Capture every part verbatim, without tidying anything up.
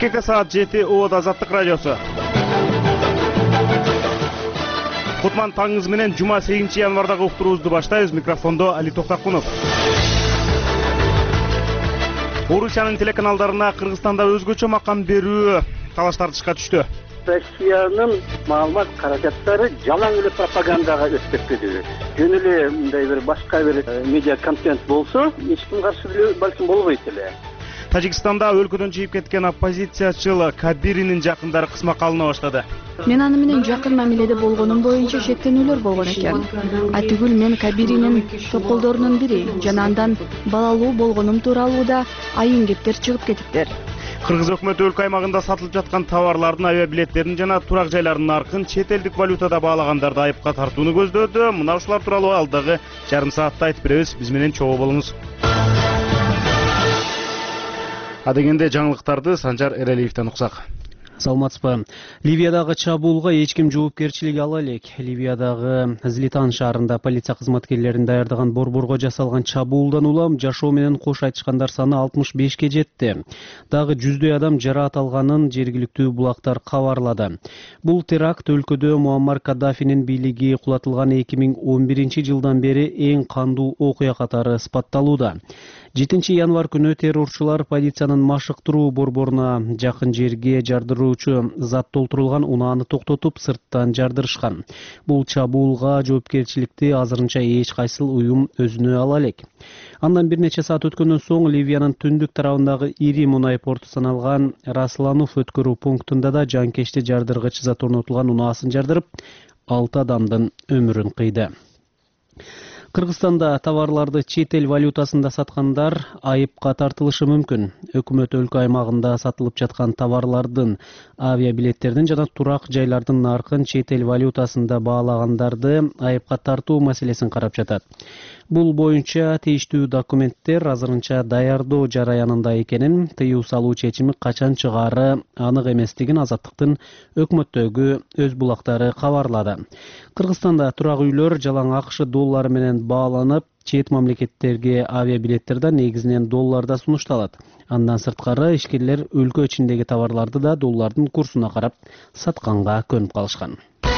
Бишкекте саат жети Оот Азаттык радиосу. Кутман таңыңыз менен жума сегизинчи январдагы уктуруубузду баштайбыз. Микрофондо Али Токтакунов. Орусиянын телеканалдарына Кыргызстанда өзгөчө макам берүү талаш тартышка түштү. Россиянын маалымат каражаттары жалаң эле пропагандага өтүп кетпедиби? Жөн эле мындай бир башка бир медиа контент болсо, эч ким каршы деле балким болбойт эле. Тажикстанда өлкөдөн чыгып кеткен оппозициячыл Кабиринин жакындары кысмакка алына баштады. Мен аны менен жакын мамиледе болгонум боюнча шектенүүлөр болгон экен. Атүгүл мен Кабиринин топколдорунун бири жана андан балалуу болгонум тууралуу да айын кептер чыгып кетиптир. Кыргыз өкмөтү өлкө аймагында сатылып жаткан товарлардын авиабилеттерин жана турак жайлардын наркын чет элдик валютада баалагандарды айыпка тартууну көздөөдү. Мына ушулар тууралуу алдагы жарым саатта айтып беребиз. Биз менен чогуу болуңуз. Адегенде жаңылыктарды Санжар Эралиевден уксак. Саламатсызбы. Ливиядагы чабуулга эч ким жоопкерчилик ала элек. Ливиядагы Злитан шаарында полиция кызматкерлерин даярдаган борборго жасалган чабуулдан улам жашоо менен кош айтышкандар саны алтымыш бешке жетти. Дагы жүздөй адам жараат алганын жергиликтүү булактар кабарлады. Бул теракт өлкөдө Муаммар Каддафинин бийлиги кулатылган эки миң он биринчи жылдан бери эң кандуу окуя катары ысбатталууда. жетинчи январ күнү террорчулар полициянын машыктыруу борборуна жакын жерге жардыруучу зат толтурулган унааны токтотуп сырттан жардырышкан. Бул чабуулга жоопкерчиликти азырынча эч кайсыл уюм өзүнө ала элек. Андан бир нече саат өткөндөн соң Ливиянын түндүк тарабындагы ири мунай порту саналган Раслануф өткөрүү пунктунда да жанкечти жардыргыч зат орнотулган унаасын жардырып, алты адамдын өмүрүн кыйды. Кыргызстанда товарларды чет эл валютасында саткандар айыпка тартылышы мүмкүн. Өкмөт өлкө аймагында сатылып жаткан товарлардын, авиабилеттердин жана турак жайлардын наркын чет эл валютасында баалагандарды айыпка тартуу маселесин карап жатат. Бул боюнча тийиштүү документтер азырынча даярдоо жараянында экенин, тыюу салуу чечими качан чыгаары анык эместигин Азаттыктын өкмөттөгү өз булактары кабарлады. Кыргызстанда турак үйлөр жалаң акш доллары менен бааланып, чет мамлекеттерге авиабилеттерди негизинен долларда сунушталат. Андан сырткары ишкерлер өлкө ичиндеги товарларды да доллардын курсуна карап сатканга көнүп калышкан.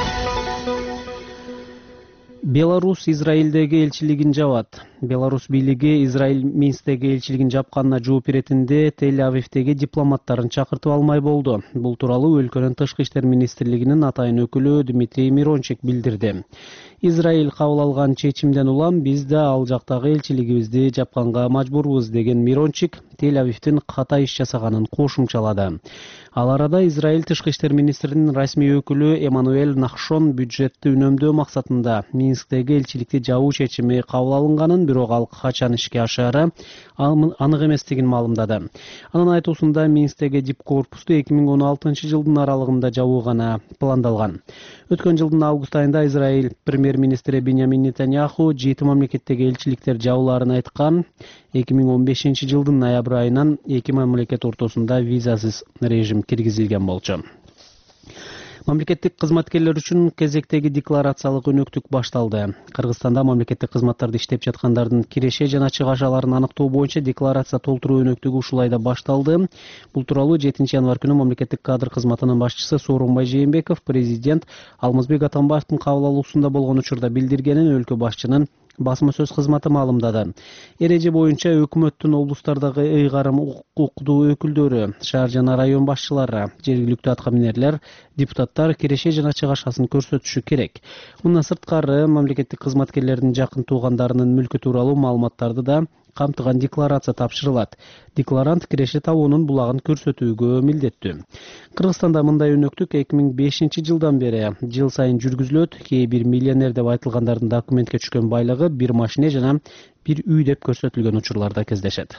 Беларусь Израилдеги элчилигин жабат. Беларусь бийлиги Израиль Минсктеги элчилигин жапканына жооп беретинде Тель-Авивдеги дипломаттарын чакыртып алмай болду. Бул тууралуу өлкөнүн тышкы иштер министрлигинин атайын өкүлү Дмитрий Мирончик билдирди. Израиль кабыл алган чечимден улам биз да ал жактагы элчилигибизди жапканга мажбурбуз деген Мирончик Тель-Авивдин ката иш жасаганын кошумчалады. Ал арада Израиль тышкы иштер министринин расмий өкүлү Эммануэль Нахшон бюджетти үнөмдөө максатында Минсктеги элчиликти жабуу чечими кабыл алынганын, бирок ал качан ишке ашаары анык эместигин маалымдады. Анын айтуусунда Минсктеги дипкорпусту эки миң он алтынчы жылдын аралыгында жабуу гана пландалган. Өткөн жылдын август айында Израиль премьер-министри Биньямин Нетаньяху жети мамлекеттеги элчиликтер жабууларын айткан. эки миң он бешинчи жылдын ноябрь айынан эки мамлекет ортосунда визасыз режим киргизилген болчу. Мамлекеттик кызматкерлер үчүн кезектеги декларациялык өнөктүк башталды. Кыргызстанда мамлекеттик кызматтарды иштеп жаткандардын киреше жана чыгашаларын аныктоо боюнча декларация толтуруу өнөктүгү ушул айда башталды. Бул тууралуу жетинчи январь күнү мамлекеттик кадр кызматынын башчысы Сооронбай Жээнбеков президент Алмазбек Атамбаевдин кабыл алуусунда болгон учурда билдиргенин өлкө башчынын басма сөз кызматы маалымдады. Эреже боюнча өкмөттүн облустардагы ыйгарым укуктуу өкүлдөрү, шаар жана район башчылары, жергиликтүү аткаминерлер, депутаттар киреше жана чыгашасын көрсөтүшү керек. Мындан сырткары мамлекеттик кызматкерлердин жакын туугандарынын мүлкү тууралуу маалыматтарды да камтыган декларация тапшырылат. Декларант киреше табуунун булагын көрсөтүүгө милдеттүү. Кыргызстанда мындай өнөктүк эки миң бешинчи жылдан бери жыл сайын жүргүзүлөт. Кээ бир миллионер деп айтылгандардын документке түшкөн байлыгы бир машине жана бир үй деп көрсөтүлгөн учурларда кездешет.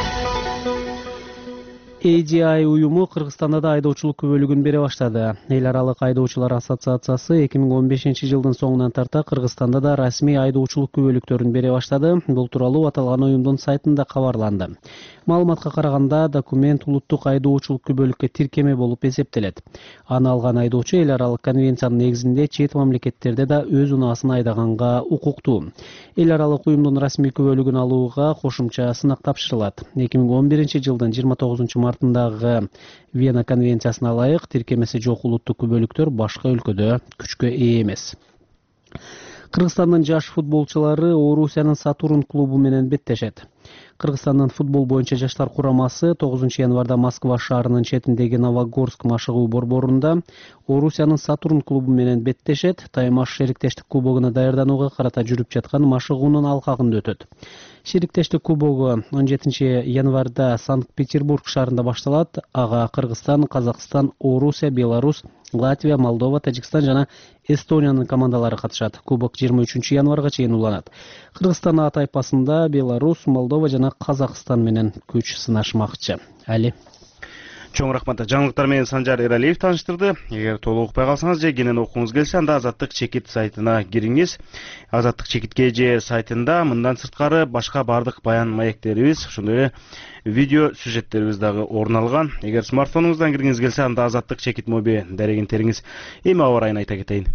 эй ди ай уюму Кыргызстанда да айдоочулук күбөлүгүн бере баштады. Эл аралык айдоочулар ассоциациясы эки миң он бешинчи жылдын соңунан тарта Кыргызстанда да расмий айдоочулук күбөлүктөрүн бере баштады. Бул тууралуу аталган уюмдун сайтында кабарланды. Маалыматка караганда, документ улуттук айдоочулук күбөлүккө тиркеме болуп эсептелет. Аны алган айдоочу эл аралык конвенциянын негизинде чет мамлекеттерде да өз унаасын айдаганга укуктуу. Эл аралык уюмдун расмий күбөлүгүн алууга кошумча сынак тапшырылат. эки миң он биринчи жылдын жыйырма тогузунчу март артындагы Вена конвенциясына ылайык тиркемеси жок улуттук күбөлүктөр башка өлкөдө күчкө ээ эмес. Кыргызстандын жаш футболчулары Орусиянын Сатурн клубу менен беттешет. Кыргызстандын футбол боюнча жаштар курамасы тогузунчу январда Москва шаарынын четиндеги Новогорск машыгуу борборунда Орусиянын Сатурн клубу менен беттешет. Таймаш шериктештик кубогуна даярданууга карата жүрүп жаткан машыгуунун алкагында өтөт. Шериктештик кубогу он жетинчи январда Санкт-Петербург шаарында башталат. Ага Кыргызстан, Казакстан, Орусия, Беларусь, Латвия, Молдова, Тажикстан жана Эстониянын командалары катышат. Кубок жыйырма үчүнчү январга чейин уланат. Кыргызстан А тайпасында Беларусь, Молдова жана Казакстан менен күч сынашмакчы. Али. Чоң рахмат. Жаңылыктар менен Санжар Эралиев таныштырды. Эгер толук укпай калсаңыз же кенен окуңуз келсе, анда Азаттык чекит сайтына кириңиз. Азаттык чекитке же сайтында мындан сырткары башка бардык баян маектерибиз, ошондой эле видео сюжеттерибиз дагы орун алган. Эгер смартфонуңуздан киргиңиз келсе, анда Азаттык чекит моби дарегин териңиз. Эми аба ырайын айта кетейин.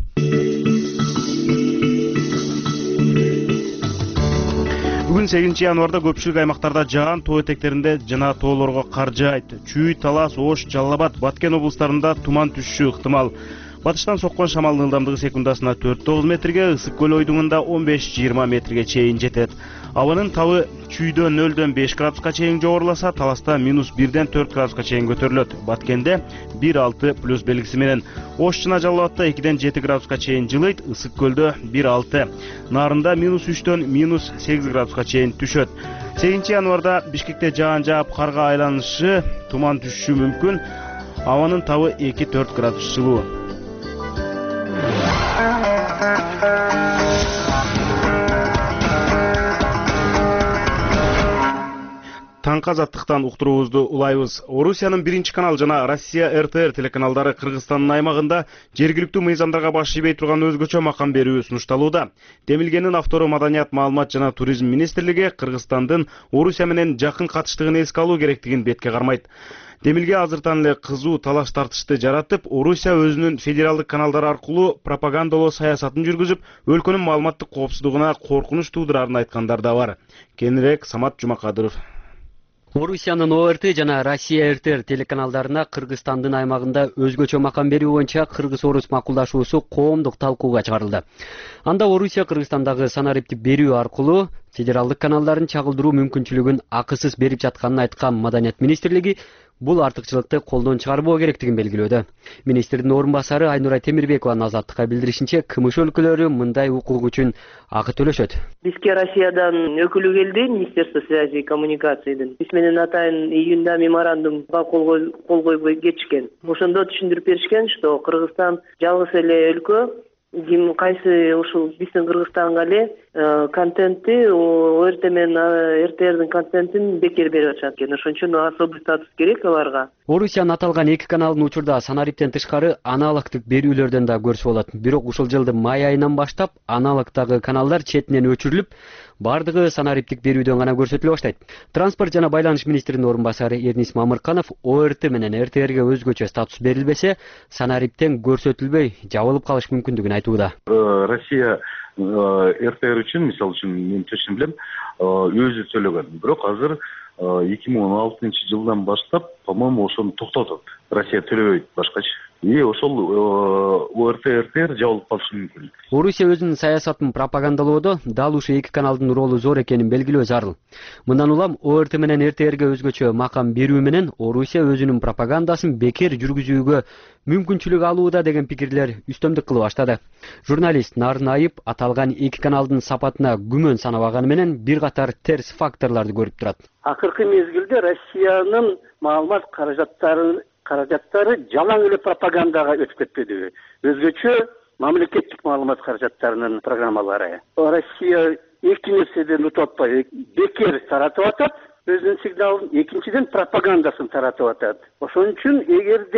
Бүгүн сегизинчи январда көпчүлүк аймактарда жаан, тоо этектеринде жана тоолорго кар жаайт. Чүй, Талас, Ош, Жалал абад, Баткен облустарында туман түшүшү ыктымал. Батыштан соккон шамалдын ылдамдыгы секундасына төрт тогуз метрге, Ысык көл ойдуңунда он беш жыйырма метрге чейин жетет. Абанын табы чүйдө нөлдөн беш градуска чейин жогоруласа, Таласта минус бирден төрт градуска чейин көтөрүлөт. Баткенде бир алты плюс белгиси менен. Ош жана Жалал абадта экиден жети градуска чейин жылыйт, Ысык көлдө бир алты. Нарында минус үчтөн минус сегиз градуска чейин түшөт. сегизинчи январда Бишкекте жаан жаап карга айланышы, туман түшүшү мүмкүн. Абанын табы эки төрт градус жылуу. Таңкы Азаттыктан уктуруубузду улайбыз. Орусиянын биринчи канал жана Россия эр тэ эр телеканалдары Кыргызстандын аймагында жергиликтүү мыйзамдарга баш ийбей турган өзгөчө макам берүү сунушталууда. Демилгенин автору Маданият, маалымат жана туризм министрлиги Кыргызстандын Орусия менен жакын катыштыгын эске алуу керектигин бетке кармайт. Демилге азыртан эле кызуу талаш тартышты жаратып, Орусия өзүнүн федералдык каналдары аркылуу пропагандалоо саясатын жүргүзүп, өлкөнүн маалыматтык коопсуздугуна коркунуч туудурарын айткандар да бар. Кенирээк Самат Жумакадыров. Орусиянын О Р Т жана Россия эр тэ эр телеканалдарына Кыргызстандын аймагында өзгөчө макам берүү боюнча кыргыз-орус макулдашуусу коомдук талкууга чыгарылды. Анда Орусия Кыргызстандагы санариптик берүү аркылуу федералдык каналдарын чагылдыруу мүмкүнчүлүгүн акысыз берип жатканын айткан Маданият министрлиги бул артыкчылыкты колдон чыгарбоо керектигин белгилөөдө. Министрдин орун басары Айнурай Темирбекованын Азаттыкка билдиришинче, КМШ өлкөлөрү мындай укук үчүн акы төлөшөт. Бизге Россиядан өкүлү келди, Министерство связи и коммуникациядан. Биз менен атайын июнда меморандумга кол койбой кетишкен. Ошондо түшүндүрүп беришкен, что Кыргызстан жалгыз эле өлкө, ким кайсы ушул биздин Кыргызстанга эле контентти О Р Т менен эр тэ эрдин контентин бекер берип атышат экен. Ошон үчүн особый статус керек аларга. Орусиянын аталган эки каналдын учурда санариптен тышкары аналогдук берүүлөрдөн да көрсө болот. Бирок ушул жылдын май айынан баштап аналогдагы каналдар четинен өчүрүлүп, бардыгы санариптик берүүдөн гана көрсөтүлө баштайт. Транспорт жана байланыш министринин орун басары Эрнис Мамырканов О Р Т менен эр тэ эрге өзгөчө статус берилбесе, санариптен көрсөтүлбөй жабылып калыш мүмкүндүгүн айтууда. Россия эр тэ эр үчүн, мисалы үчүн мен точно билем, өзү төлөгөн. Бирок азыр эки миң он алтынчы жылдан баштап, по-моему, ошону токтотот. Россия төлөбөйт башкачы. И ошол О Р Т эр тэ эр жабылып калышы мүмкүн. Орусия өзүнүн саясатын пропагандалоодо дал ушул эки каналдын ролу зор экенин белгилөө зарыл. Мындан улам О Р Т менен эр тэ эрге өзгөчө макам берүү менен Орусия өзүнүн пропагандасын бекер жүргүзүүгө мүмкүнчүлүк алууда деген пикирлер үстөмдүк кыла баштады. Журналист Нарын Айып аталган эки каналдын сапатына күмөн санабаганы менен бир катар терс факторлорду көрүп турат. Акыркы мезгилде Россиянын маалымат каражаттары каражаттары жалаң эле пропагандага өтүп кетпедиби? Өзгөчө мамлекеттик маалымат каражаттарынын программалары. Россия эки нерседен утуп атпай, бекер таратып атат өзүнүн сигналын, экинчиден пропагандасын таратып атат. Ошон үчүн эгерде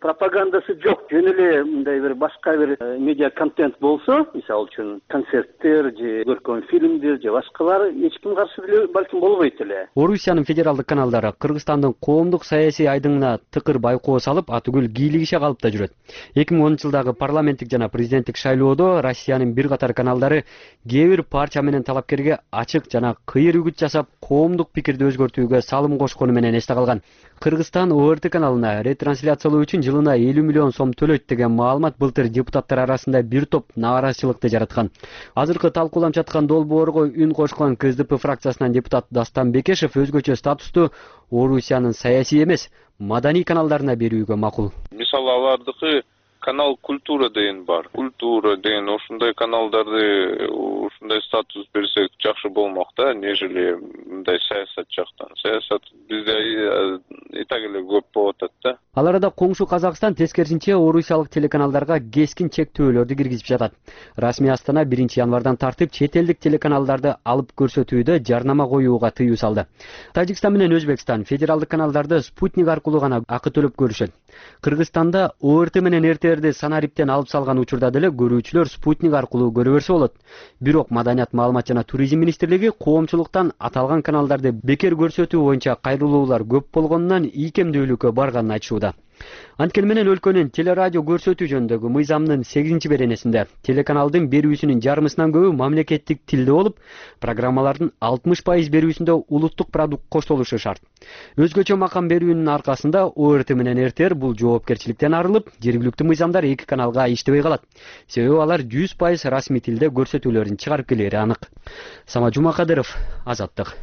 пропагандасы жок, жөн эле мындай бир башка бир медиа контент болсо, мисалы үчүн концерттер же көркөм фильмдер же башкалар, эч ким каршы деле балким болбойт эле. Орусиянын федералдык каналдары Кыргызстандын коомдук саясий айдыңына тыкыр байкоо салып, атүгүл кийлигише калып да жүрөт. эки миң онунчу жылдагы парламенттик жана президенттик шайлоодо Россиянын бир катар каналдары кээ бир партия менен талапкерге ачык жана кыйыр үгүт жасап, коомдук пикирди өзгөртүүгө салым кошкону менен эсте калган. Кыргызстан О Р Т каналына ретрансляциялоо үчүн жылына элүү миллион сом төлөйт деген маалымат былтыр депутаттар арасында бир топ нааразычылыкты жараткан. Азыркы талкууланып жаткан долбоорго үн кошкон К С Д П фракциясынан депутат Дастан Бекешев өзгөчө статусту Орусиянын саясий эмес, маданий каналдарына берүүгө макул. Мисалы алардыкы канал культура деген бар. Культура деген ушундай каналдарды ушундай статус берсек жакшы болмок да, нежели мындай саясат жактан. Саясат бизде и так эле көп болуп атат да. Ал арада коңшу Казакстан тескерисинче орусиялык телеканалдарга кескин чектөөлөрдү киргизип жатат. Расмий Астана биринчи январдан тартып чет элдик телеканалдарды алып көрсөтүүдө жарнама коюуга тыюу салды. Тажикстан менен Өзбекстан федералдык каналдарды спутник аркылуу гана акы төлөп көрүшөт. Кыргызстанда О Р Т менен Р Т Р'ди санариптен алып салган учурда деле көрүүчүлөр спутник аркылуу көрө берсе болот. Бирок Маданият, маалымат жана туризм министрлиги коомчулуктан аталган каналдарды бекер көрсөтүү боюнча кайрылуулар көп болгонунан ийкемдүүлүккө барганын айтышууда. Анткени менен өлкөнүн телерадио көрсөтүү жөнүндөгү мыйзамдын сегизинчи беренесинде телеканалдын берүүсүнүн жарымысынан көбү мамлекеттик тилде болуп, программалардын алтымыш пайыз берүүсүндө улуттук продукт коштолушу шарт. Өзгөчө макам берүүнүн аркасында О Р Т менен Р Т Р бул жоопкерчиликтен арылып, жергиликтүү мыйзамдар эки каналга иштебей калат. Себеби алар жүз пайыз расмий тилде көрсөтүүлөрүн чыгарып келери анык. Самат Жумакадыров, Азаттык.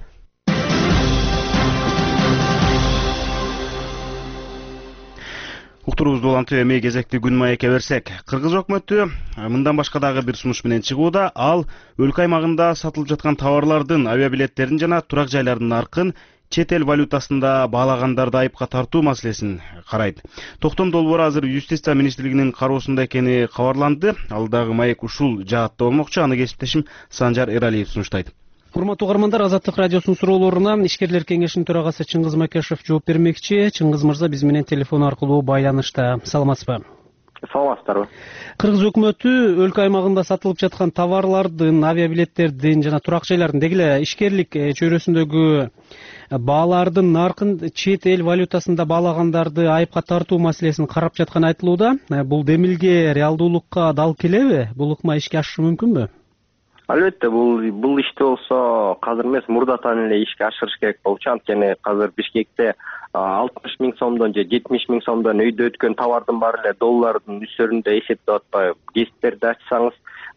Уктуруубузду улантып эми кезекти күн маекке берсек. Кыргыз өкмөтү мындан башка дагы бир сунуш менен чыгууда. Ал өлкө аймагында сатылып жаткан товарлардын авиабилеттерин жана турак жайлардын наркын чет эл валютасында баалагандарды айыпка тартуу маселесин карайт. Токтом долбоору азыр Юстиция министрлигинин кароосунда экени кабарланды. Алдагы маек ушул жаатта болмокчу. Аны кесиптешим Санжар Эралиев сунуштайт. Урматтуу угармандар, Азаттык радиосунун суроолоруна ишкерлер кеңешинин төрагасы Чыңгыз Макешев жооп бермекчи. Чыңгыз мырза биз менен телефон аркылуу байланышта. Саламатсызбы? Саламатсыздарбы? Кыргыз өкмөтү өлкө аймагында сатылып жаткан товарлардын, авиабилеттердин жана турак жайлардын, деги эле ишкерлик чөйрөсүндөгү баалардын наркын чет эл валютасында баалагандарды айыпка тартуу маселесин карап жатканы айтылууда. Бул демилге реалдуулукка дал келеби? Бул ыкма ишке ашышы мүмкүнбү? Албетте, бул бул иште болсо азыр эмес, мурдатан эле ишке ашырыш керек болчу. Анткени азыр Бишкекте алтымыш миң сомдон же жетимиш миң сомдон өйдө өткөн товардын баары эле доллардын үстөрүндө эсептеп атпайбы. Гезиттерди ачсаңыз,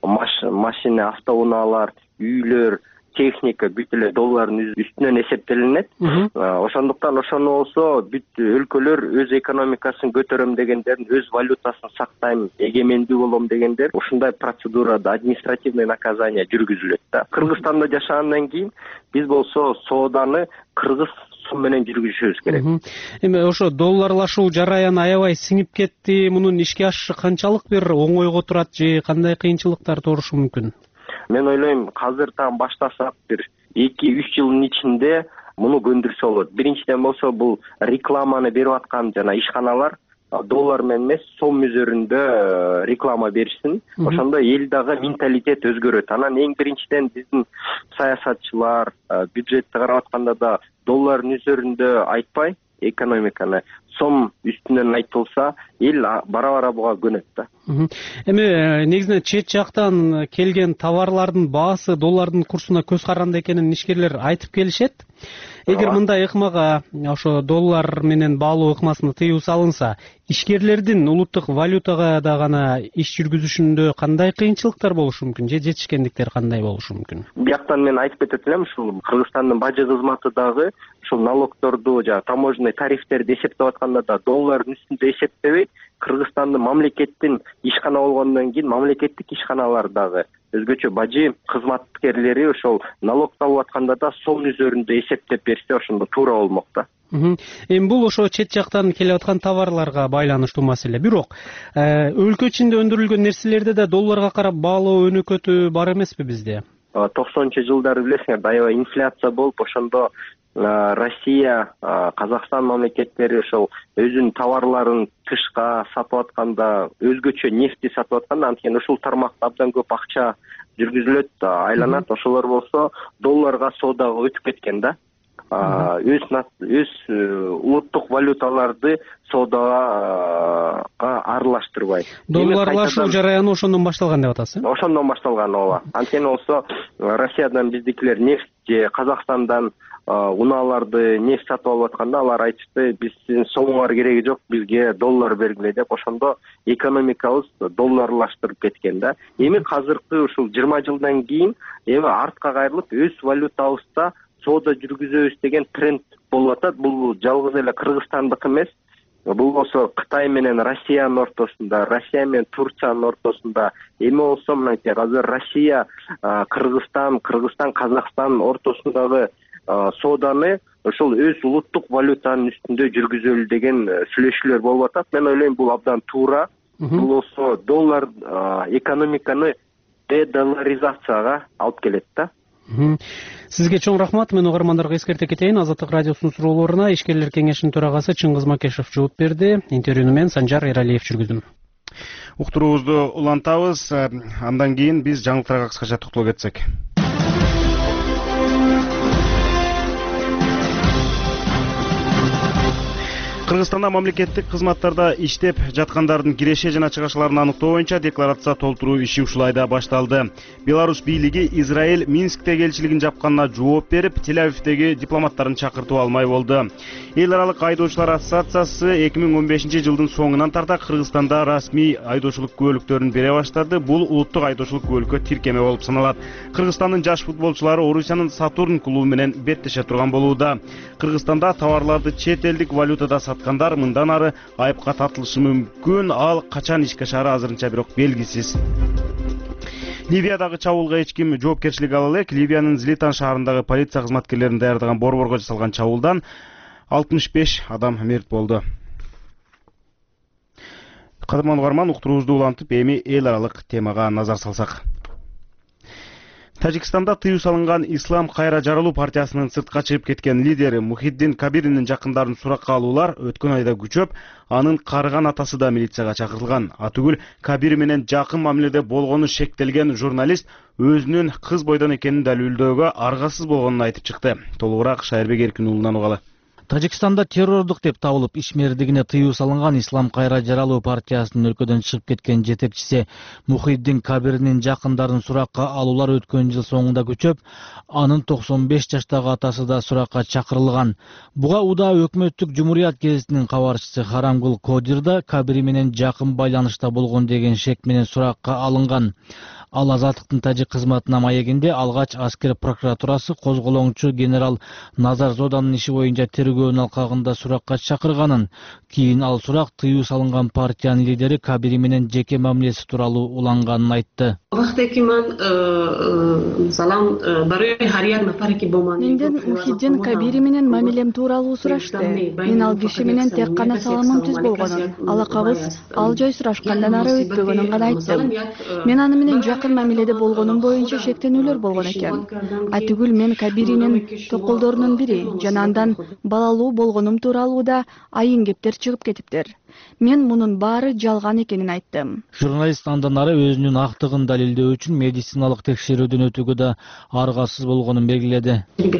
машина, автоунаалар, үйлөр, техника бүт эле доллардын үстүнөн эсептелинет. Ошондуктан ошону болсо бүт өлкөлөр өз экономикасын көтөрөм дегендерин, өз валютасын сактайм, эгемендүү болом дегендер ушундай процедурада административный наказание жүргүзүлөт да. Кыргызстанда жашагандан кийин биз болсо сооданы кыргыз сом менен жүргүзүшүбүз керек. Эми ошо долларлашуу жараяны аябай сиңип кетти. Мунун ишке ашышы канчалык бир оңойго турат же кандай кыйынчылыктар туурушу мүмкүн? Мен ойлойм, азырдан баштасак бир эки үч жылдын ичинде муну көндүрсө болот. Биринчиден болсо бул рекламаны берип аткан жана ишканалар доллар менен эмес, сом üzerinde реклама беришсин. Ошондо эл дагы менталитет өзгөрөт. Анан эң биринчиден биздин саясатчылар бюджетти карап атканда да доллардын üzerinde айтпай экономиканы сом үстүнөн айтылса, эл бара-бара буга көнөт да. Эми негизинен чет жактан келген товарлардын баасы доллардын курсуна көз каранды экенин ишкерлер айтып келишет. Эгер мындай ыкмага, ошо доллар менен баалоо ыкмасына тыюу салынса, ишкерлердин улуттук валютага да гана иш жүргүзүшүндө кандай кыйынчылыктар болушу мүмкүн же жетишкендиктер кандай болушу мүмкүн? Бияктан мен айтып кетет элем, ушул Кыргызстандын бажы кызматы дагы ушул налогторду, жана таможенный тарифтерди эсептеп атканда да доллардын үстүндө эсептебейт. Кыргызстандын мамлекеттин ишкана болгондон кийин мамлекеттик ишканалар дагы өзгөчө бажы кызматкерлери ошол налог табып атканда да сом üzerinde эсептеп берсе, ошондо туура болмок да. Эми бул ошо чет жактан келип аткан товарларга байланыштуу маселе. Бирок өлкө ичинде өндүрүлгөн нерселерде да долларга карап баалоо өнөкөтү бар эмеспи бизде? токсонунчу жылдары билесиңер аябай инфляция болуп, ошондо Россия, Казакстан мамлекеттери ошол өзүнүн товарларын тышка сатып атканда, өзгөчө нефти сатып атканда, анткени ушул тармакта абдан көп акча жүргүзүлөт, айланат. Ошолор болсо долларга, соодага өтүп кеткен да. Өз өз улуттук валюталарды соодага аралаштырбай. Долларлашуу жараяны ошондон башталган деп атасыз? Ошондон башталган, ооба. Анткени болсо Россиядан биздикилер нефть же Казакстандан унааларды нефть сатып алып атканда, алар айтышты, биздин сомуңар кереги жок, бизге доллар бергиле деп. Ошондо экономикабыз долларлаштырып кеткен да. Эми азыркы ушул жыйырма жылдан кийин эми артка кайрылып өз валютабызда соода жүргүзөбүз деген тренд болуп атат. Бул жалгыз эле Кыргызстандык эмес. Бул болсо Кытай менен Россиянын ортосунда, Россия менен Турциянын ортосунда, эми болсо мынтип азыр Россия, Кыргызстан, Кыргызстан, Казакстан ортосундагы сооданы ошол өз улуттук валютанын үстүндө жүргүзөлү деген сүйлөшүүлөр болуп атат. Мен ойлойм, бул абдан туура. Бул болсо доллар экономиканы дедолларизацияга алып келет да. Сизге чоң рахмат. Мен угармандарга эскерте кетейин. Азаттык радиосунун суроолоруна ишкерлер кеңешинин төрагасы Чыңгыз Макешев жооп берди. Интервьюну мен Санжар Эралиев жүргүздүм. Уктуруубузду улантабыз. Андан кийин биз жаңылыктарга кыскача токтоло кетсек. Кыргызстанда мамлекеттик кызматтарда иштеп жаткандардын киреше жана чыгышыларын аныктоо боюнча декларация толтуруу иши ушул айда башталды. Беларусь бийлиги Израиль Минсктеги элчилигин жапканына жооп берип, Тель-Авивдеги дипломаттарын чакыртып алмай болду. Эл аралык айдоочулар ассоциациясы эки миң он бешинчи жылдын соңунан тарта Кыргызстанда расмий айдоочулук күбөлүктөрүн бере баштады. Бул улуттук айдоочулук күбөлүккө тиркеме болуп саналат. Кыргызстандын жаш футболчулары Орусиянын Сатурн клубу менен беттеше турган болууда. Кыргызстанда товарларды чет элдик валютада саткандар мындан ары айыпка тартылышы мүмкүн. Ал качан ишке ашары азырынча бирок белгисиз. Ливиядагы чабуулга эч ким жоопкерчилик ала элек. Ливиянын Злитан шаарындагы полиция кызматкерлерин даярдаган борборго жасалган чабуулдан алтымыш беш адам мерт болду. Кадырман угарман, уктуруубузду улантып, эми эл аралык темага назар салсак. Тажикстанда тыюу салынган Ислам кайра жаралуу партиясынын сыртка чыгып кеткен лидери Мухиддин Кабиринин жакындарын суракка алуулар өткөн айда күчөп, анын карыган атасы да милицияга чакыртылган. Атүгүл Кабир менен жакын мамиледе болгону шектелген журналист өзүнүн кыз бойдон экенин далилдөөгө аргасыз болгонун айтып чыкты. Толугураак Шайырбек Эркин уулунан угалы. Тажикстанда террордук деп табылып, ишмердигине тыюу салынган Ислам кайра жаралуу партиясынын өлкөдөн чыгып кеткен жетекчиси Мухиддин Кабиринин жакындарын суракка алуулар өткөн жыл соңунда күчөп, анын токсон беш жаштагы атасы да суракка чакырылган. Буга Уда өкмөттүк жумурият гезитинин кабарчысы Харамгул Кодир да Кабири менен жакын байланышта болгон деген шек менен суракка алынган. Ал азаттыктын тажик кызматына маегинде алгач аскер прокуратурасы козголоңчу генерал Назар Зоданын иши боюнча тергөөнүн алкагында суракка чакырганын. Кийин ал сурак тыюу салынган партиянын лидери Кабири менен жеке мамилеси тууралуу уланганын айтты. Менден Мухиддин Кабири менен мамилем тууралуу сурашты. Мен ал киши менен тек гана саламым түз болгонун, алакабыз ал жай сурашкандан ары өтпөгөнүн гана айттым. Мен аны менен жакын мамиледе болгонум боюнча шектенүүлөр болгон экен. Атүгүл мен Кабиринин токолдорунун бири жана андан балалуу болгонум тууралуу да айын кептер чыгып кетиптир. Мен мунун баары жалган экенин айттым. Журналист андан ары өзүнүн актыгын далилдөө үчүн медициналык текшерүүдөн өтүүгө да аргасыз болгонун белгиледи.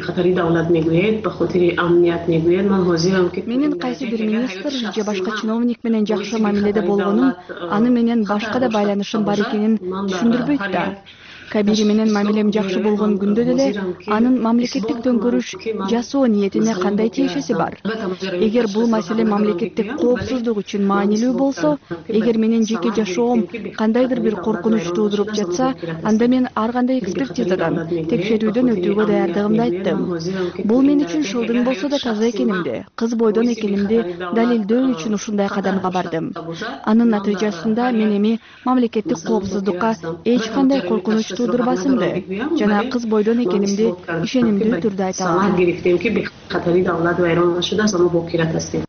Менин кайсы бир министр же башка чиновник менен жакшы мамиледе болгонум, аны менен башка да байланышым бар экенин түшүндүрбөйт да. Кабири менен мамилем жакшы болгон күндө деле анын мамлекеттик төңкөрүш жасоо ниетине кандай тиешеси бар? Эгер бул маселе мамлекеттик коопсуздук үчүн маанилүү болсо, эгер менин жеке жашоом кандайдыр бир коркунуч туудуруп жатса, анда мен ар кандай экспертизадан, текшерүүдөн өтүүгө даярдыгымды айттым. Бул мен үчүн шылдың болсо да таза экенимди, кыз бойдон экенимди далилдөө үчүн ушундай кадамга бардым. Анын натыйжасында мен эми мамлекеттик коопсуздукка эч кандай коркунуч туудурбасымды жана кыз бойдон экенимди ишенимдүү түрдө айта алам.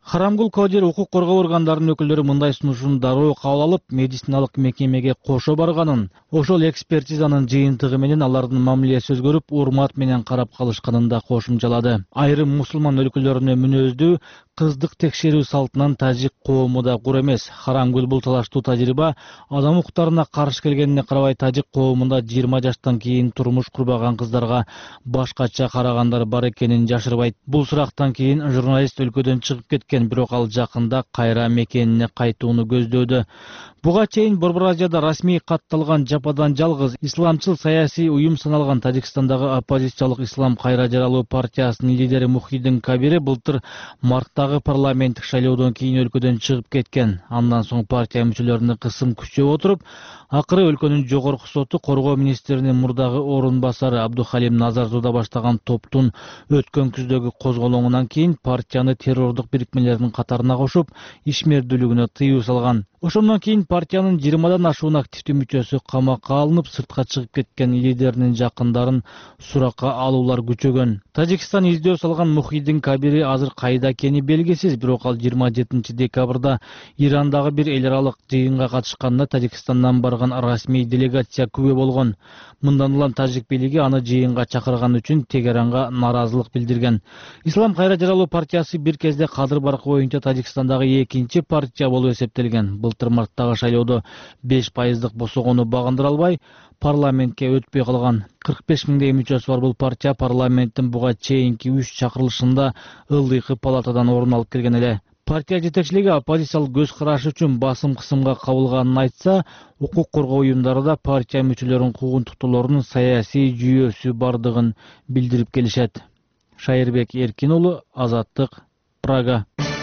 Харамгул Кодир укук коргоо органдарынын өкүлдөрү мындай сунушун дароо кабыл алып, медициналык мекемеге кошо барганын, ошол экспертизанын жыйынтыгы менен алардын мамилеси өзгөрүп, урмат менен карап калышканын да кошумчалады. Айрым мусулман өлкөлөрүнө мүнөздүү кыздык текшерүү салтынан тажик коому да кур эмес. Харамгул бул талаштуу тажрыйба адам укуктарына каршы келгенине карабай, тажик коомунда жыйырма жаштан кийин турмуш курбаган кыздарга башкача карагандар бар экенин жашырбайт. Бул сурактан кийин журналист өлкөдөн чыгып кеткен, бирок ал жакында кайра мекенине кайтууну көздөөдө. Буга чейин Борбор Азияда расмий катталган жападан жалгыз исламчыл саясий уюм саналган Тажикстандагы оппозициялык Ислам кайра жаралуу партиясынын лидери Мухиддин Кабири былтыр марттагы парламенттик шайлоодон кийин өлкөдөн чыгып кеткен. Андан соң партия мүчөлөрүнө кысым күчөп отуруп, акыры өлкөнүн жогорку соту коргоо министринин мурдагы орун басары Абдухалим Назарзода баштаган топтун өткөн күздөгү козголоңунан кийин партияны террордук бирикмелердин катарына кошуп, ишмердүүлүгүнө тыюу салган. Ошондон кийин партиянын жыйырмадан ашуун активдүү мүчөсү камакка алынып, сыртка чыгып кеткен лидеринин жакындарын суракка алуулар күчөгөн. Тажикстан издөө салган Мухиддин Кабири азыр кайда экени белгисиз, бирок ал жыйырма жетинчи декабрда Ирандагы бир эл аралык жыйынга катышканда Тажикстандан барган расмий делегация күбө болгон. Мындан улам тажик бийлиги аны жыйынга чакырган үчүн Тегеранга наразылык билдирген. Ислам кайра жаралуу партиясы бир кезде кадыр баркы боюнча Тажикстандагы экинчи партия болуп эсептелген. Былтыр марттагы шайлоодо беш пайыздык босогону багындыра албай, парламентке өтпөй калган. кырк беш миңдей мүчөсү бар бул партия парламенттин буга чейинки үч чакырылышында ылдыйкы палатадан орун алып келген эле. Партия жетекчилиги оппозициялык көз карашы үчүн басым кысымга кабылганын айтса, укук коргоо уюмдары да партия мүчөлөрүнүн куугунтуктоолорунун саясий жүйөсү бардыгын билдирип келишет. Шайырбек Эркин уулу, Азаттык, Прага.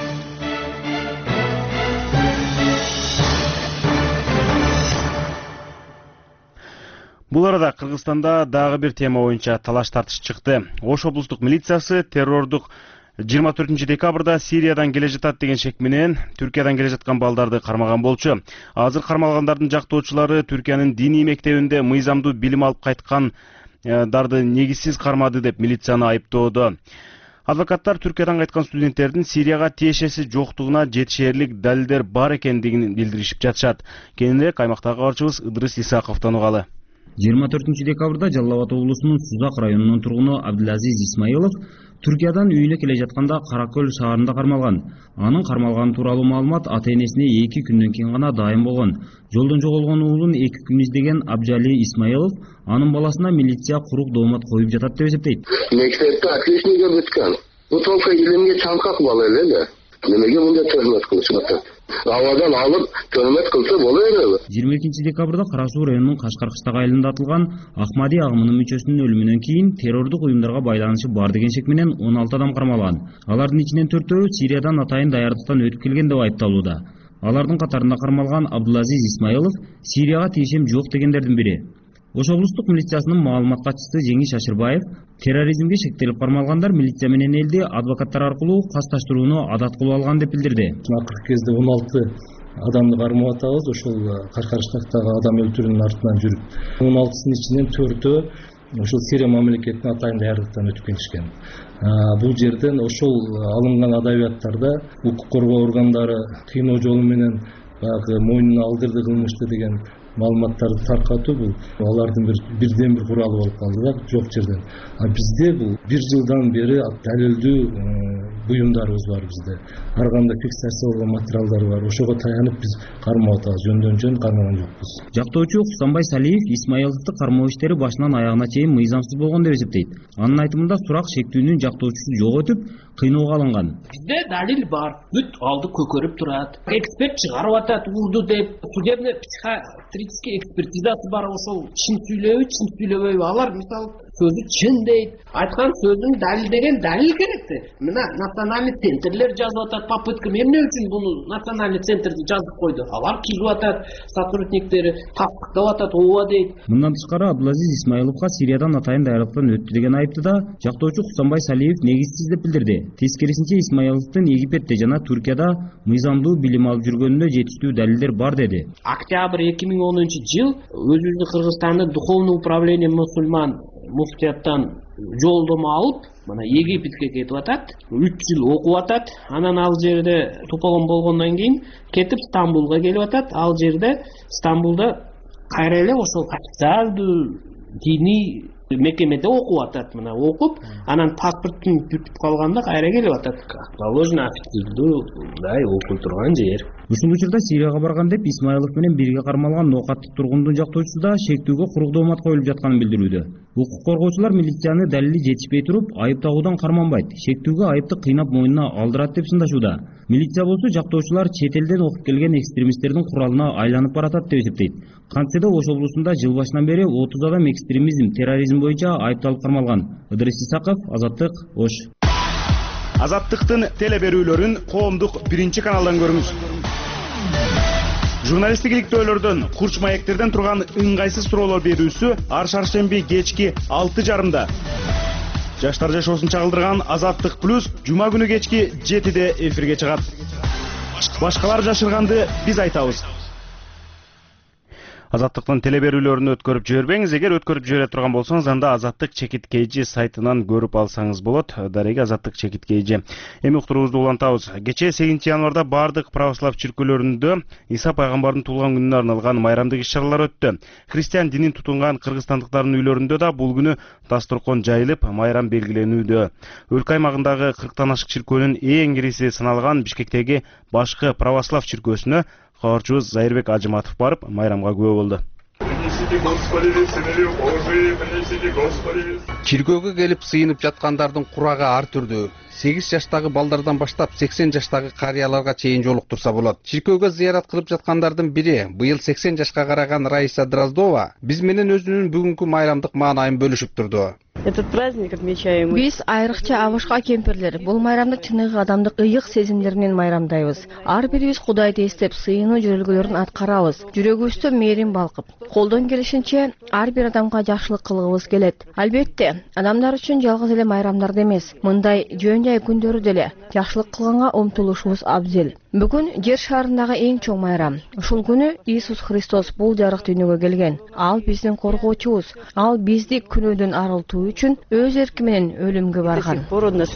Бул арада Кыргызстанда дагы бир тема боюнча талаш тартыш чыкты. Ош облустук милициясы террордук жыйырма төртүнчү декабрда Сириядан келе жатат деген шек менен Түркиядан келе жаткан балдарды кармаган болчу. Азыр кармалгандардын жактоочулары Түркиянын диний мектебинде мыйзамдуу билим алып кайткандарды негизсиз кармады деп милицияны айыптоодо. Адвокаттар Түркиядан кайткан студенттердин Сирияга тиешеси жоктугуна жетишерлик далилдер бар экендигин билдиришип жатышат. Кийинирээк аймактагы кабарчыбыз Ыдырыс Исаковдон угалы. жыйырма төртүнчү декабрда Жалал Абад облусунун Сузак районунун тургуну Абдулазиз Исмаилов Түркиядан үйүнө келе жатканда Каракөл шаарында кармалган. Анын кармалганы тууралуу маалымат ата-энесине эки күндөн кийин гана дайым болгон. Жолдон жоголгон уулун эки күн издеген Абжали Исмаилов анын баласына милиция курук доомат коюп жатат деп эсептейт. Мектепте отличниктер бүткөн. Бул только илимге чалкак бала эле. Немеге мындай төмөт кылышып атат? Абадан алып төмөт кылса болот эле. жыйырма экинчи декабрда Кара Суу районунун Кашкар кыштак айылында атылган Ахмади агымынын мүчөсүнүн өлүмүнөн кийин террордук уюмдарга байланышы бар деген шек менен он алты адам кармалган. Алардын ичинен төртөө Сириядан атайын даярдыктан өтүп келген деп айыпталууда. Алардын катарында кармалган Абдулазиз Исмаилов Сирияга тиешем жок дегендердин бири. Ош облустук милициясынын маалымат катчысы Жеңиш Ашырбаев терроризмге шектелип кармалгандар милиция менен элди адвокаттар аркылуу касташтырууну адат кылып алган деп билдирди. Акыркы кезде он алты адамды кармап атабыз, ошол Кашкарыштактагы адам өлтүрүүнүн артынан жүрүп. он алтысынын ичинен төртөө ошол Сирия мамлекетине атайын даярдыктан өтүп келишкен. Бул жерден ошол алынган адабияттарда укук коргоо органдары кыйноо жолу менен баягы мойнуна алдырды кылмышты деген маалыматтарды таркатуу бул алардын бир бирден бир куралы болуп калды да жок жерден. А бизде бул бир жылдан бери далилдүү буюмдарыбыз бар бизде. Ар кандай фиксация болгон материалдар бар. Ошого таянып биз кармап атабыз, жөндөн жөн кармаган жокпуз. Жактоочу Кусанбай Салиев Исмаиловду кармоо иштери башынан аягына чейин мыйзамсыз болгон деп эсептейт. Анын айтымында сурак шектүүнүн жактоочусу жок өтүп, кыйноого алынган. Бизде далил бар. Бүт алды көкөрүп турат. Эксперт чыгарып атат, урду деп. Судебный психиатрический экспертизасы бар, ошол чын сүйлөбү, чын сүйлөбөйбү. Алар мисалы сөзү чын дейт. Айткан сөзүн далилдеген далил керекти. Мына национальный центрлер жазып атат, попытка эмне үчүн буну национальный центрди жазып койду. Алар килип атат, сотрудниктери тактыктап атат, ооба дейт. Мындан тышкары Абдулазиз Исмаиловго Сириядан атайын даярдыктан өттү деген айыпты да жактоочу Кусанбай Салиев негизсиз деп билдирди. Тескерисинче Исмаиловдун Египетте жана Түркияда мыйзамдуу билим алып жүргөнүнө жетиштүү далилдер бар деди. Октябрь эки миң онунчу жыл өзүбүздүн Кыргызстанда духовный управление мусульман муфтияттан жолдома алып мына Египетке кетип атат, үч жыл окуп атат. Анан ал жерде тополон болгондон кийин кетип Стамбулга келип атат. Ал жерде Стамбулда кайра эле ошол официалдуу диний мекемеде окуп атат. Мына окуп, анан паспортун бүтүп калганда кайра келип атат. Положено официалдуудай окуй турган жер. Ушул учурда Сирияга барган деп Исмаилов менен бирге кармалган ноокатты тургундун жактоочусу да шектүүгө куру доомат коюлуп жатканын билдирүүдө. Укук коргоочулар милицияны далили жетишпей туруп, айып тагуудан карманбайт, шектүүгө айыпты кыйнап мойнуна алдырат деп сындашууда. Милиция болсо жактоочулар чет элден окуп келген экстремисттердин куралына айланып баратат деп эсептейт. Кантсе да Ош облусунда жыл башынан бери отуз адам экстремизм, терроризм боюнча айыпталып кармалган. Ыдырыс Исаков, Азаттык, Ош. Азаттыктын теле берүүлөрүн коомдук биринчи каналдан көрүңүз. Журналисттик иликтөөлөрдөн, курч маектерден турган ыңгайсыз суроолор берүүсү ар шаршемби кечки алты жарымда. Жаштар жашоосун чагылдырган Азаттык плюс жума күнү кечки жетиде эфирге чыгат. Башкалар жашырганды биз айтабыз. Азаттыктын теле берүүлөрүн өткөрүп жибербеңиз. Эгер өткөрүп жибере турган болсоңуз, анда Азаттык чекиткейжи сайтынан көрүп алсаңыз болот. Дареги Азаттык чекиткейжи. Эми уктуруубузду улантабыз. Кечээ сегизинчи январда бардык православ чиркөөлөрүндө Иса пайгамбардын туулган күнүнө арналган майрамдык иш-чаралар өттү. Христиан динин тутунган кыргызстандыктардын үйлөрүндө да бул күнү дасторкон жайылып, майрам белгиленүүдө. Өлкө аймагындагы кырктан ашык чиркөөнүн эң кириси саналган Бишкектеги башкы православ чиркөөсүнө кабарчыбыз Зайырбек Ажыматов барып, майрамга күбө болду. Чиркөөгө келип сыйынып жаткандардын курагы ар түрдүү. сегиз жаштагы балдардан баштап сексен жаштагы карыяларга чейин жолуктурса болот. Чиркөөгө зыярат кылып жаткандардын бири быйыл сексен жашка караган Раиса Дроздова биз менен өзүнүн бүгүнкү майрамдык маанайын бөлүшүп турду. Этот праздник отмечаем. Биз айрыкча абышка кемпирлер бул майрамды чыныгы адамдык ыйык сезимдер менен майрамдайбыз. Ар бирибиз Кудайды эстеп, сыйынуу жөрөлгөлөрүн аткарабыз. Жүрөгүбүздө мээрим балкып, колдон келишинче ар бир адамга жакшылык кылгыбыз келет. Албетте, адамдар үчүн жалгыз эле майрамдарда эмес, мындай жөн жай күндөрү деле жакшылык кылганга умтулушубуз абзел. Бүгүн жер шарындагы эң чоң майрам. Ушул күнү Иисус Христос бул жарык дүйнөгө келген. Ал биздин коргоочубуз. Ал бизди күнөөдөн арылтуу үчүн өз эрки менен өлүмгө барган.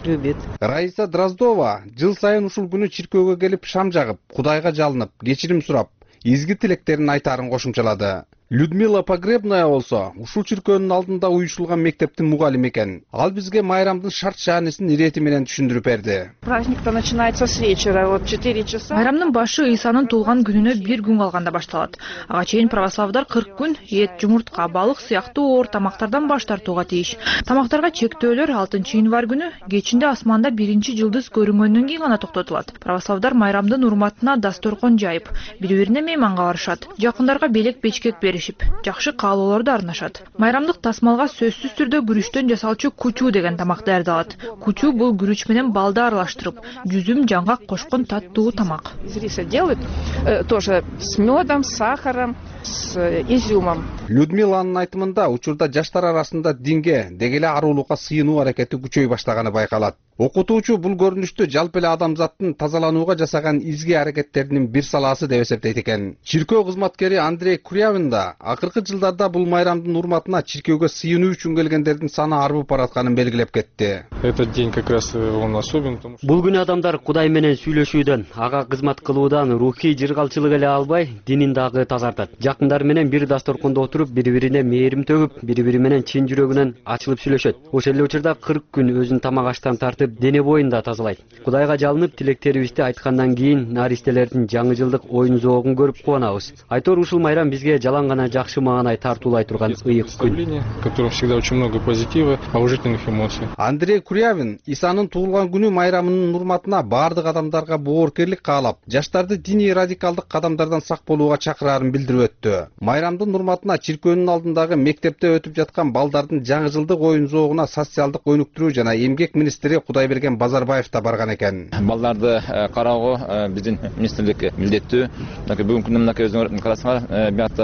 Раиса Дроздова жыл сайын ушул күнү чиркөөгө келип шам жагып, Кудайга жалынып, кечирим сурап, изги тилектерин айтаарын кошумчалады. Людмила Погребная болсо, ушул чиркөөнүн алдында уюшулган мектептин мугалими экен. Ал бизге майрамдын шарт шаанесин ирети менен түшүндүрүп берди. Праздник-то начинается с вечера, вот четыре часа. Майрамдын башы Исанын туулган күнүнө бир күн калганда башталат. Ага чейин православдар кырк күн эт, жумуртка, балык сыяктуу оор тамактардан баш тартууга тийиш. Тамактарга чектөөлөр алтынчы январь күнү кечинде асманда биринчи жылдыз көрүнгөндөн кийин гана токтотулат. Православдар майрамдын урматына дасторкон жайып, бири-бирине мейманга барышат. Жакындарга белек печкек беришип, жакшы каалоолорду арнашат. Майрамдык тасмалга сөзсүз түрдө күрүчтөн жасалчу кучу деген тамак даярдалат. Кучу бул күрүч менен балды аралаштырып, жүзүм, жаңгак кошкон таттуу тамак. Здесь делают тоже с медом, с сахаром, с изюмом. Людмиланын айтымында учурда жаштар арасында динге, деги эле арулукка сыйынуу аракети күчөй баштаганы байкалат. Окутуучу бул көрүнүштү жалпы эле адамзаттын тазаланууга жасаган изги аракеттеринин бир салаасы деп эсептейт экен. Чиркөө кызматкери Андрей Курявин да акыркы жылдарда бул майрамдын урматына чиркөөгө сыйынуу үчүн келгендердин саны арбып баратканын белгилеп кетти. Этот день как раз он особен. Бул күнү адамдар Кудай менен сүйлөшүүдөн, ага кызмат кылуудан рухий жыргалчылык эле албай, динин дагы тазартат. Жакындар менен бир дасторкондо отуруп, бири-бирине мээрим төгүп, бири-бири менен чын жүрөгүнөн ачылып сүйлөшөт. Ошол эле учурда кырк күн өзүн тамак аштан тартып, дене боюн да тазалайт. Кудайга жалынып, тилектерибизди айткандан кийин наристелердин жаңы жылдык оюн зоогун көрүп кубанабыз. Айтор ушул майрам бизге жалаң гана жакшы маанай тартуулай турган ыйык күн. В котором всегда очень много позитива, положительных эмоций. Андрей Курявин Исанын туулган күнү майрамынын урматына бардык адамдарга боорукерлик каалап, жаштарды диний радикалдык кадамдардан сак болууга чакыраарын билдирип өттү. Майрамдын урматына чиркөөнүн алдындагы мектепте өтүп жаткан балдардын жаңы жылдык оюн зоогуна социалдык өнүктүрүү жана эмгек министри Кудайберген Базарбаев да барган экен. Балдарды кароого биздин министрлик милдеттүү. Бүгүнкү күндө мынакей өзүңөр карасаңар, биякта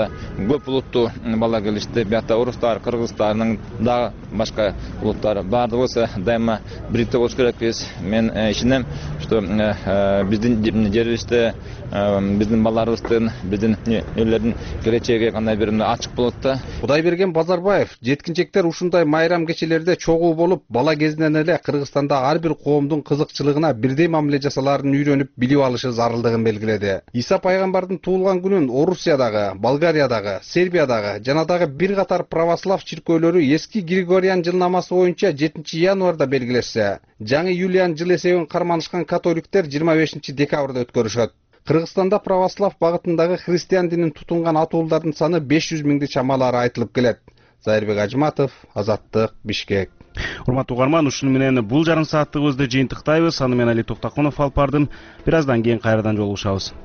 көп улуттуу балдар келишти. Биякта орустар, кыргызстардын дагы башка улуттар баардыгыбыз дайыма бириктүү болуш керекпиз. Мен ишенем, что биздин жерибизде биздин балдарыбыздын, биздин элдердин келечеги кандай бир ачык болот да. Кудайберген Базарбаев жеткинчектер ушундай майрам кечелерде чогуу болуп, бала кезинен эле Кыргызстанда ар бир коомдун кызыкчылыгына бирдей мамиле жасаларын үйрөнүп билип алышы зарылдыгын белгиледи. Иса пайгамбардын туулган күнүн Орусиядагы, Болгариядагы, Сербиядагы жана дагы бир катар православ чиркөөлөрү эски Григориан жылнамасы боюнча жетинчи январда белгилешсе, жаңы Юлиан жыл эсебин карманышкан католиктер жыйырма бешинчи декабрда өткөрүшөт. Кыргызстанда православ багытындагы христиан динин тутунган атуулардын саны беш жүз миңди чамалары айтылып келет. Зайырбек Ажматов, Азаттык, Бишкек. Урматтуу угарман, ушуну менен бул жарым сааттыгыбызды жыйынтыктайбыз. Аны мен Али Токтакунов алып бардым. Бир аздан кийин кайрадан жолугушабыз.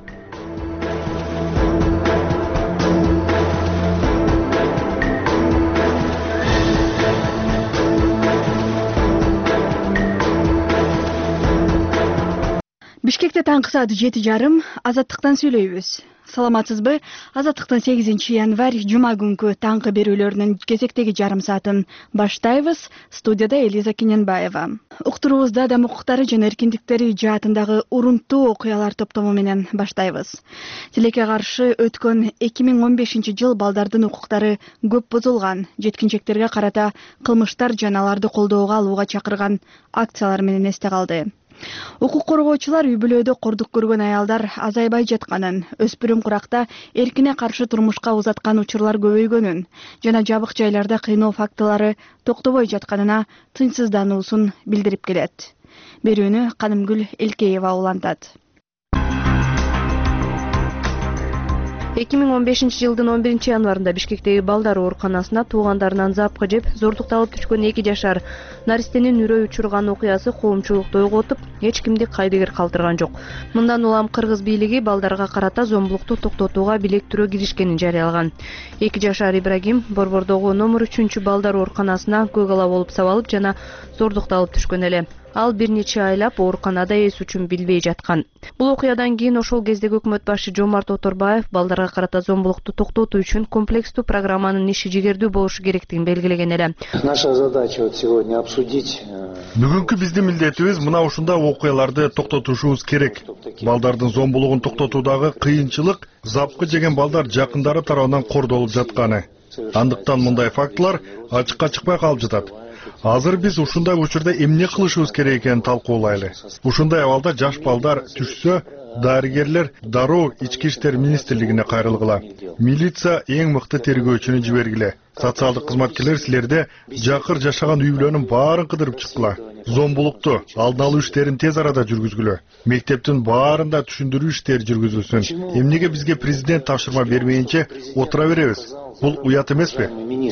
Бишкекте таңкы саат жети жарым Азаттыктан сүйлөйбүз. Саламатсызбы? Азаттыктын сегизинчи январь жума күнкү таңкы берүүлөрүнүн кезектеги жарым саатын баштайбыз. Студияда Элиза Кененбаева. Уктуруубузда адам укуктары жана эркиндиктери жаатындагы урунттуу окуялар топтому менен баштайбыз. Тилекке каршы өткөн эки миң он бешинчи жыл балдардын укуктары көп бузулган, жеткинчектерге карата кылмыштар жана аларды колдоого алууга чакырган акциялар менен эсте калды. Укук коргоочулар үй бүлөдө кордук көргөн аялдар азайбай жатканын, өспүрүм куракта эркине каршы турмушка узаткан учурлар көбөйгөнүн жана жабык жайларда кыйноо фактылары токтобой жатканына тынчсыздануусун билдирип келет. Берүүнү Канымгүл Элкеева улантат. эки миң он бешинчи жылдын он биринчи январында Бишкектеги балдар ооруканасына туугандарынан запка жеп, зордукталып түшкөн эки жашар наристенин үрөй учурган окуясы коомчулукту ойготуп, эч кимди кайдыгер калтырган жок. Мындан улам Кыргыз бийлиги балдарга карата зомбулукту токтотууга билектирүү киришкенин жарыялаган. эки жашар Ибрагим Борбордогу номер үчүнчү балдар ооруканасына көк ала болуп сабалып жана зордукталып түшкөн эле. Ал бир нече айлап ооруканада эс үчүн билбей жаткан. Бул окуядан кийин ошол кездеги өкмөт башы Жомарт Оторбаев балдарга карата зомбулукту токтотуу үчүн комплекстүү программанын иши жигердүү болушу керектигин белгилеген эле. Наша задача вот сегодня обсудить. Бүгүнкү биздин милдетибиз мына ушундай окуяларды токтотушубуз керек. Балдардын зомбулугун токтотуудагы кыйынчылык запкы жеген балдар жакындары тарабынан кордолуп жатканы. Андыктан мындай фактылар ачыкка чыкпай калып жатат. Азыр биз ушундай учурда эмне кылышыбыз керек экенин талкуулайлы. Ушундай абалда жаш балдар түшсө, дарыгерлер дароо ички иштер министрлигине кайрылгыла. Милиция эң мыкты тергөөчүнү жибергиле. Социалдык кызматкерлер силерде жакыр жашаган үй бүлөнүн баарын кыдырып чыккыла. Зомбулукту алдын алуу иштерин тез арада жүргүзгүлө. Мектептин баарында түшүндүрүү иштери жүргүзүлсүн. Эмнеге бизге президент тапшырма бермейинче отура беребиз? Бул уят эмеспи?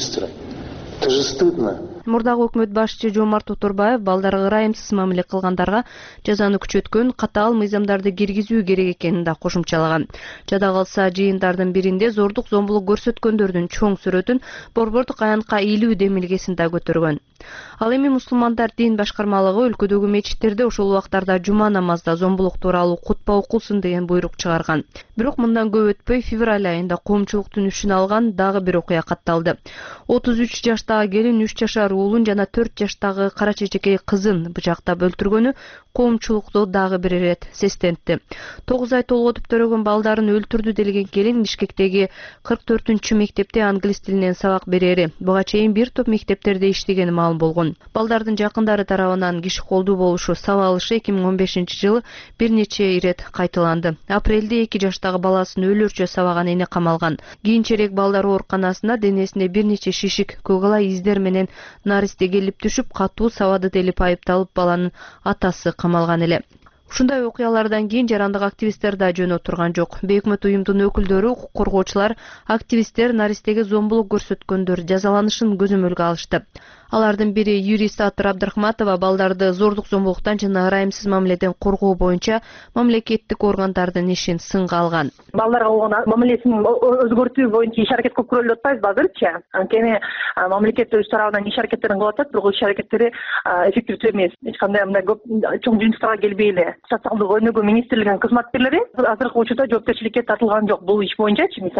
Это же стыдно. Мурдагы өкмөт башчы Жомарт Оторбаев балдарга ырайымсыз мамиле кылгандарга жазаны күчөткөн катаал мыйзамдарды киргизүү керек экенин да кошумчалаган. Жада калса жыйындардын биринде зордук зомбулук көрсөткөндөрдүн чоң сүрөтүн Борбордук аянтка ийлүү демилгесин да көтөргөн. Ал эми мусулмандар дин башкармалыгы өлкөдөгү мечиттерде ошол убактарда жума намазда зомбулук тууралуу кутба окулсун деген буйрук чыгарган. Бирок мындан көп өтпөй февраль айында коомчулуктун үчүн алган дагы бир окуя катталды. отуз үч жаштагы келин үч жашар уулун жана төрт жаштагы кара чечекей кызын бычактап өлтүргөнү коомчулукту дагы бир ирет сестентти. тогуз ай толготуп төрөгөн балдарын өлтүрдү делген келин Бишкектеги кырк төртүнчү мектепте англис тилинен сабак берери. Буга чейин бир топ мектептерде иштегени маалым болгон. Балдардын жакындары тарабынан киши колдуу болушу, сабалышы эки миң он бешинчи жылы бир нече ирет кайталанды. Апрелде эки жаштагы баласын өлөрчө сабаган эне камалган. Кийинчерээк балдар ооруканасына денесине бир нече шишик, көк ала издер менен наристе келип түшүп, катуу сабады делип айыпталып баланын атасы камалган эле. Ушундай окуялардан кийин жарандык активисттер да жөн отурган жок. Бейөкмөт уюмдун өкүлдөрү, укук коргоочулар, активисттер наристеге зомбулук көрсөткөндөр жазаланышын көзөмөлгө алышты. Алардын бири юрист Атыр Абдрахматова балдарды зордук зомбулуктан жана ырайымсыз мамиледен коргоо боюнча мамлекеттик органдардын ишин сынга алган. Балдарга болгон мамилесин өзгөртүү боюнча иш аракет көп көрүлүп атпайбызбы азырчы? Анткени мамлекет өз тарабынан иш аракеттерин кылып атат, бирок иш аракеттери эффективдүү эмес. Эч кандай мындай көп чоң жыйынтыктарга келбей эле. Социалдык өнүгүү министрлигинин кызматкерлери азыркы учурда жоопкерчиликке тартылган жок бул иш боюнчачы мисалы.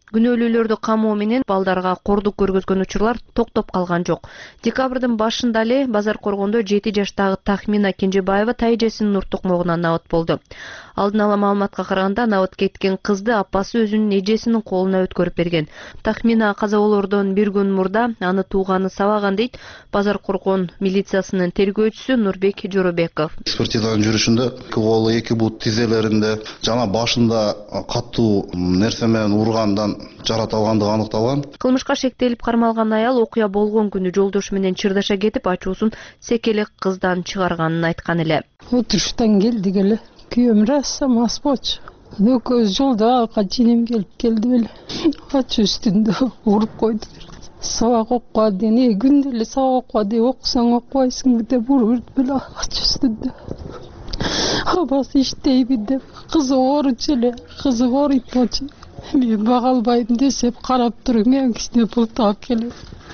күнөөлүүлөрдү камоо менен балдарга кордук көргөзгөн учурлар токтоп калган жок. Декабрдын башында эле Базар Коргондо жети жаштагы Тахмина Кенжебаева тайжесинин уртукмогунан набыт болду. Алдын ала маалыматка караганда набыт кеткен кызды апасы өзүнүн эжесинин колуна өткөрүп берген. Тахмина каза болоордон бир күн мурда аны тууганы сабаган дейт Базар Коргон милициясынын тергөөчүсү Нурбек Жоробеков. Экспертизанын жүрүшүндө эки колу, эки бут тизелеринде жана башында катуу нерсе менен ургандан жарат алгандыгы аныкталган. Кылмышка шектелип кармалган аял окуя болгон күнү жолдошу менен чырдаша кетип, ачуусун секелек кыздан чыгарганын айткан эле. Отуруштан келдик эле. Күйөөм раса мас болчу. Экөөбүз жолдо качинем келип келди эле. Ачуу үстүндө уруп койду. Сабак окуга деген, күндө эле сабак окуга деп окусаң окубайсың деп уруп эле ачуу үстүндө. Абасы иштейбин деп, кызы ооруч эле, кызы ооруйт болчу. Мен бага албайм десеп карап туруп, мен кичине пул таап келем.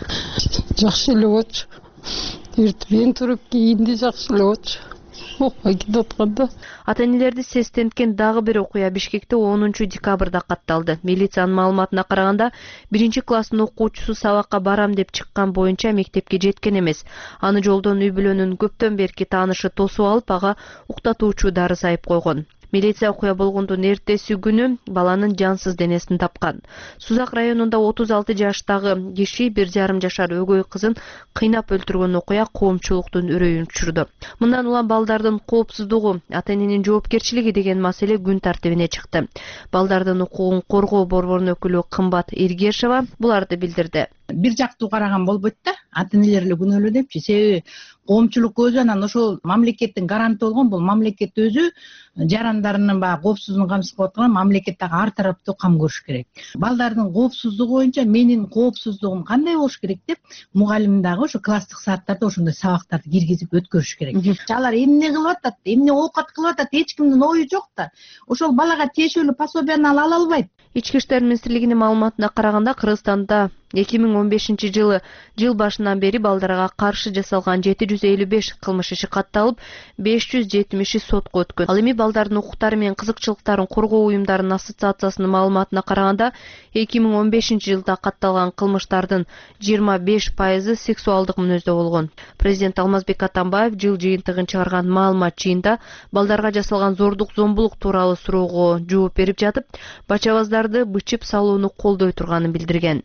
Жакшы эле болчу. Эртең мен туруп кийинде жакшы эле болчу. Окуй кетип атканда. Ата-энелерди сестенткен дагы бир окуя Бишкекте онунчу декабрда катталды. Милициянын маалыматына караганда, биринчи класстын окуучусу сабакка барам деп чыккан боюнча мектепке жеткен эмес. Аны жолдон үй бүлөнүн көптөн берки таанышы тосуп алып, ага уктатуучу дары сайып койгон. Милиция окуя болгондун эртеси күнү баланын жансыз денесин тапкан. Сузак районунда отуз алты жаштагы киши бир жарым жашар өгөй кызын кыйнап өлтүргөн окуя коомчулуктун үрөйүн учурду. Мындан улам балдардын коопсуздугу, ата-эненин жоопкерчилиги деген маселе күн тартибине чыкты. Балдардын укугун коргоо борборунун өкүлү Кымбат Иргешева буларды билдирди. Бир жактуу караган болбойт да, ата-энелер эле күнөөлүү депчи. Себеби коомчулук өзү анан ошол мамлекеттин гаранты болгон, бул мамлекет өзү жарандарынын баягы коопсуздугун камсыз кылып аткан, мамлекет дагы ар тараптуу кам көрүш керек. Балдардын коопсуздугу боюнча менин коопсуздугум кандай болуш керек деп мугалим дагы ошо класстык сааттарда ошондой сабактарды киргизип өткөрүш керек. Алар эмне кылып атат, эмне оокат кылып атат, эч кимдин ою жок да. Ошол балага тиешелүү пособияны ала албайт. Ички иштер министрлигинин маалыматына караганда, Кыргызстанда эки миң он бешинчи жылы жыл башынан бери балдарга каршы жасалган жети жүз элүү беш кылмыш иши катталып, беш жүз жетимиши сотко өткөн. Ал эми балдардын укуктары менен кызыкчылыктарын коргоо уюмдарынын ассоциациясынын маалыматына караганда, эки миң он бешинчи жылда катталган кылмыштардын жыйырма беш пайызы сексуалдык мүнөздө болгон. Президент Алмазбек Атамбаев жыл жыйынтыгын чыгарган маалымат жыйында балдарга жасалган зордук зомбулук тууралуу суроого жооп берип жатып, бачабаздарды бычып салууну колдой турганын билдирген.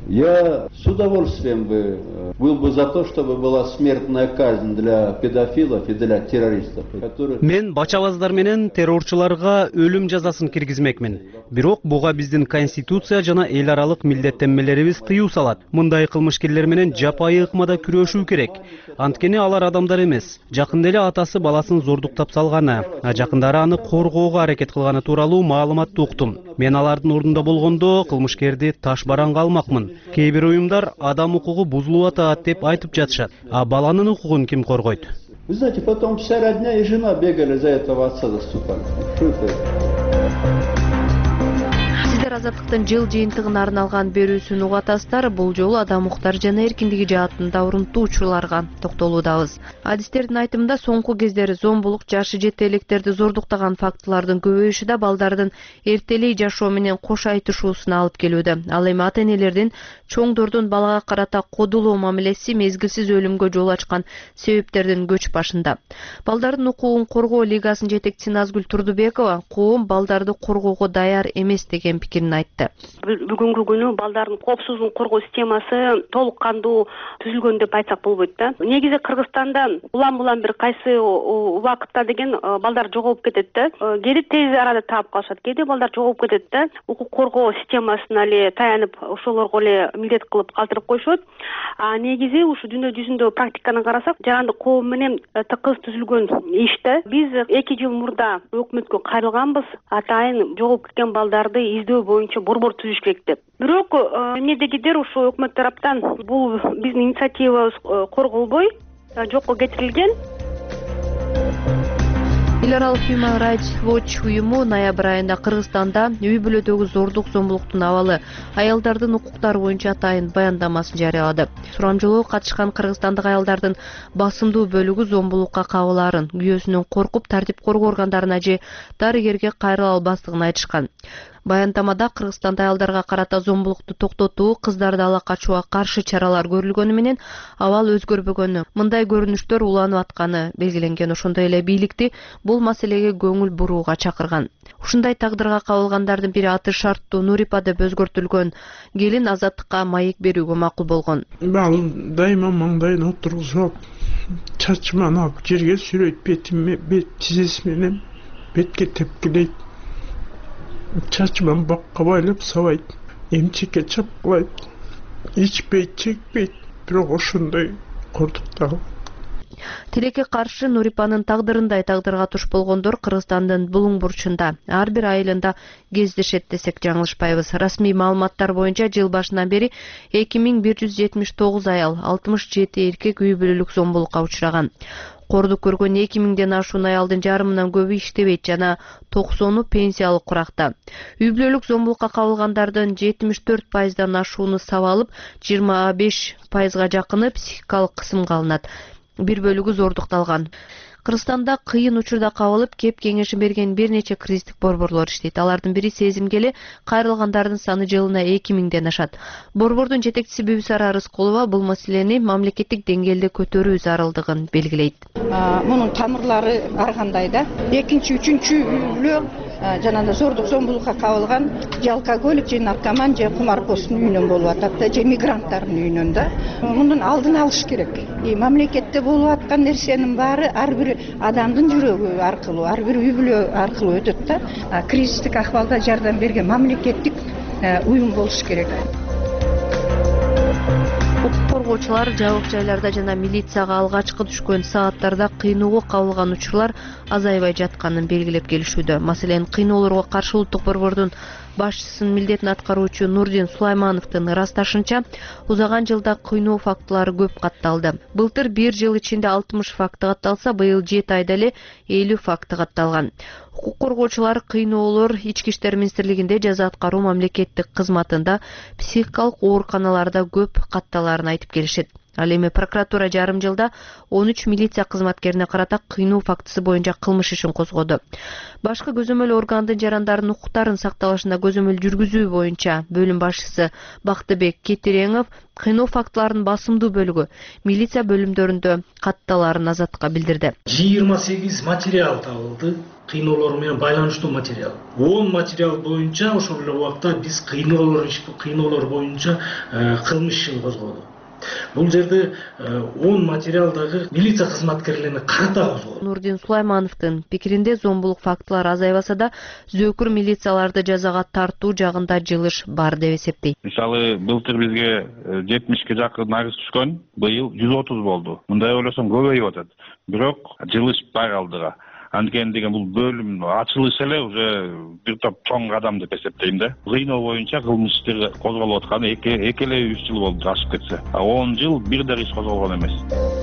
Я с удовольствием бы был бы за то, чтобы была смертная казнь для педофилов и для террористов, которые... Мен бачабаздар менен террорчуларга өлүм жазасын киргизмекмин. Бирок буга биздин конституция жана эл аралык милдеттенмелерибиз тыюу салат. Мындай кылмышкерлер менен жапайы ыкмада күрөшүү керек. Анткени алар адамдар эмес. Жакында эле атасы баласын зордуктап салганы, а жакындары аны коргоого аракет кылганы тууралуу маалыматты уктум. Мен алардын ордунда болгондо кылмышкерди таш бараңга алмакмын. Кээ бир уюмдар адам укугу бузулуп атат деп айтып жатышат. А баланын укугун ким коргойт? Вы знаете, потом вся родня и жена бегали за этого отца, заступали. Что это? Азаттыктын жыл жыйынтыгына арналган берүүсүн угатасыздар. Бул жолу адам укуктары жана эркиндиги жаатында урунтуу учурларга токтолуудабыз. Адистердин айтымында соңку кездери зомбулук, жашы жете электерди зордуктаган фактылардын көбөйүшү да балдардын эртелей жашоо менен кош айтышуусуна алып келүүдө. Ал эми ата-энелердин чоңдордун балага карата кодулоо мамилеси мезгилсиз өлүмгө жол ачкан себептердин көч башында. Балдардын укугун коргоо лигасынын жетекчиси Назгүл Турдубекова коом балдарды коргоого даяр эмес деген пикирин айтты. Бүгүнкү күнү балдардын коопсуздугун коргоо системасы толук кандуу түзүлгөн деп айтсак болбойт да. Негизи Кыргызстандан улам-улам бир кайсы убакытта деген балдар жоголуп кетет да. Кээде тез арада таап калышат, кээде балдар жоголуп кетет да. Укук коргоо системасына эле таянып, ошолорго эле милдет кылып калтырып койшот. А негизи ушу дүйнө жүзүндө практиканы карасак, жарандык коом менен тыкыз түзүлгөн иш да. Биз эки жыл мурда өкмөткө кайрылганбыз. Атайын жоголуп кеткен балдарды издөө боюнча борбор түзүш керек деп. Бирок эмнедегидер ушу өкмөт тараптан бул биздин инициативабыз корголбой жокко кетирилген. эл аралык Human Rights Watch уюму ноябрь айында Кыргызстанда үй бүлөдөгү зордук зомбулуктун абалы, аялдардын укуктары боюнча атайын баяндамасын жарыялады. Сурамжылоого катышкан кыргызстандык аялдардын басымдуу бөлүгү зомбулукка кабылаарын, күйөөсүнөн коркуп тартип коргоо органдарына же дарыгерге кайрыла албастыгын айтышкан. Баяндамада Кыргызстанда аялдарга карата зомбулукту токтотуу, кыздарды ала качууга каршы чаралар көрүлгөнү менен абал өзгөрбөгөнү, мындай көрүнүштөр уланып атканы белгиленген. Ошондой эле бийликти бул маселеге көңүл бурууга чакырган. Ушундай тагдырга кабылгандардын бири аты шарттуу Нурипа деп өзгөртүлгөн келин Азаттыкка маек берүүгө макул болгон. Балым дайыма маңдайына отургузуп, чачыман алып жерге сүрөйт, бетиме, бет тизеси менен бетке тепкилейт. Чачыман бакка байлап сабайт, эмчекке чапкылайт, ичпейт, чекпейт, бирок ошондой кордуктагы. Тилекке каршы Нурипанын тагдырындай тагдырга туш болгондор Кыргызстандын булуң бурчунда ар бир айылында кездешет десек жаңылышпайбыз. Расмий маалыматтар боюнча жыл башынан бери эки миң бир жүз жетимиш тогуз аял, алтымыш жети эркек үй бүлөлүк зомбулукка учураган. Кордук көргөн эки миңден ашуун аялдын жарымынан көбү иштебейт жана токсону пенсиялык куракта. Үй бүлөлүк зомбулукка кабылгандардын жетимиш төрт пайыздан ашууну сабалып, жыйырма беш пайызга жакыны психикалык кысымга алынат. Бир бөлүгү зордукталган. Кыргызстанда кыйын учурда кабылып, кеп кеңешин берген бир нече кризистик борборлор иштейт. Алардын бири Сезимгели, кайрылгандардын саны жылына эки миңден ашат. Борбордун жетекчиси Бүбүсара Рыскулова бул маселени мамлекеттик деңгээлде көтөрүү зарылдыгын белгилейт. Мунун тамырлары ар кандай да. Экинчи, үчүнчү үй бүлө жанагы зордук зомбулукка кабылган же алкоголик, же наркоман, же кумарпоздун үйүнөн болуп атат да, же мигранттардын үйүнөн да. Мунун алдын алыш керек. Мамлекетте болуп аткан нерсенин баары ар бир адамдын жүрөгү аркылуу, ар бир үй бүлө аркылуу өтөт да. Кризистик акыбалда жардам берген мамлекеттик уюм болуш керек. Укук коргоочулар жабык жайларда жана милицияга алгачкы түшкөн сааттарда кыйноого кабылган учурлар азайбай жатканын белгилеп келишүүдө. Маселен, кыйноолорго каршы улуттук борбордун башчысынын милдетин аткаруучу Нурдин Сулаймановдун ырасташынча, узаган жылда кыйноо фактылары көп катталды. Былтыр бир жыл ичинде алтымыш факты катталса, быйыл жети айда эле элүү факты катталган. Укук коргоочулар кыйноолор Ички иштер министрлигинде жаза аткаруу мамлекеттик кызматында психикалык ооруканаларда көп катталарын айтып келишет. Ал эми прокуратура жарым жылда он үч милиция кызматкерине карата кыйноо фактысы боюнча кылмыш ишин козгоду. Башкы көзөмөл органдын жарандардын укуктарын сакталышына көзөмөл жүргүзүү боюнча бөлүм башчысы Бактыбек Кетиреңов кыйноо фактыларынын басымдуу бөлүгү милиция бөлүмдөрүндө катталарын Азатка билдирди. жыйырма сегиз материал табылды. Кыйноолор менен байланыштуу материал. он материал боюнча ошол эле убакта биз кыйноолор кыйноолор боюнча кылмыш ишин козгодук. Бул жерде он материалдагы милиция кызматкерлерине карата козгоду. Нурдин Сулаймановдун пикиринде зомбулук фактылары азайбаса да, зөөкүр милицияларды жазага тартуу жагында жылыш бар деп эсептейт. Мисалы, былтыр бизге жетимишке жакын арыз түшкөн, быйыл жүз отуз болду. Мындай ойлосом көбөйүп атат. Бирок жылыш бар алдыга. Анткени деген бул бөлүм ачылыш эле уже бир топ чоң кадам деп эсептейм да. Кыйноо боюнча кылмыш иштер козголуп атканы эки эле үч жыл болду ашып кетсе. он жыл бир да иш козголгон эмес.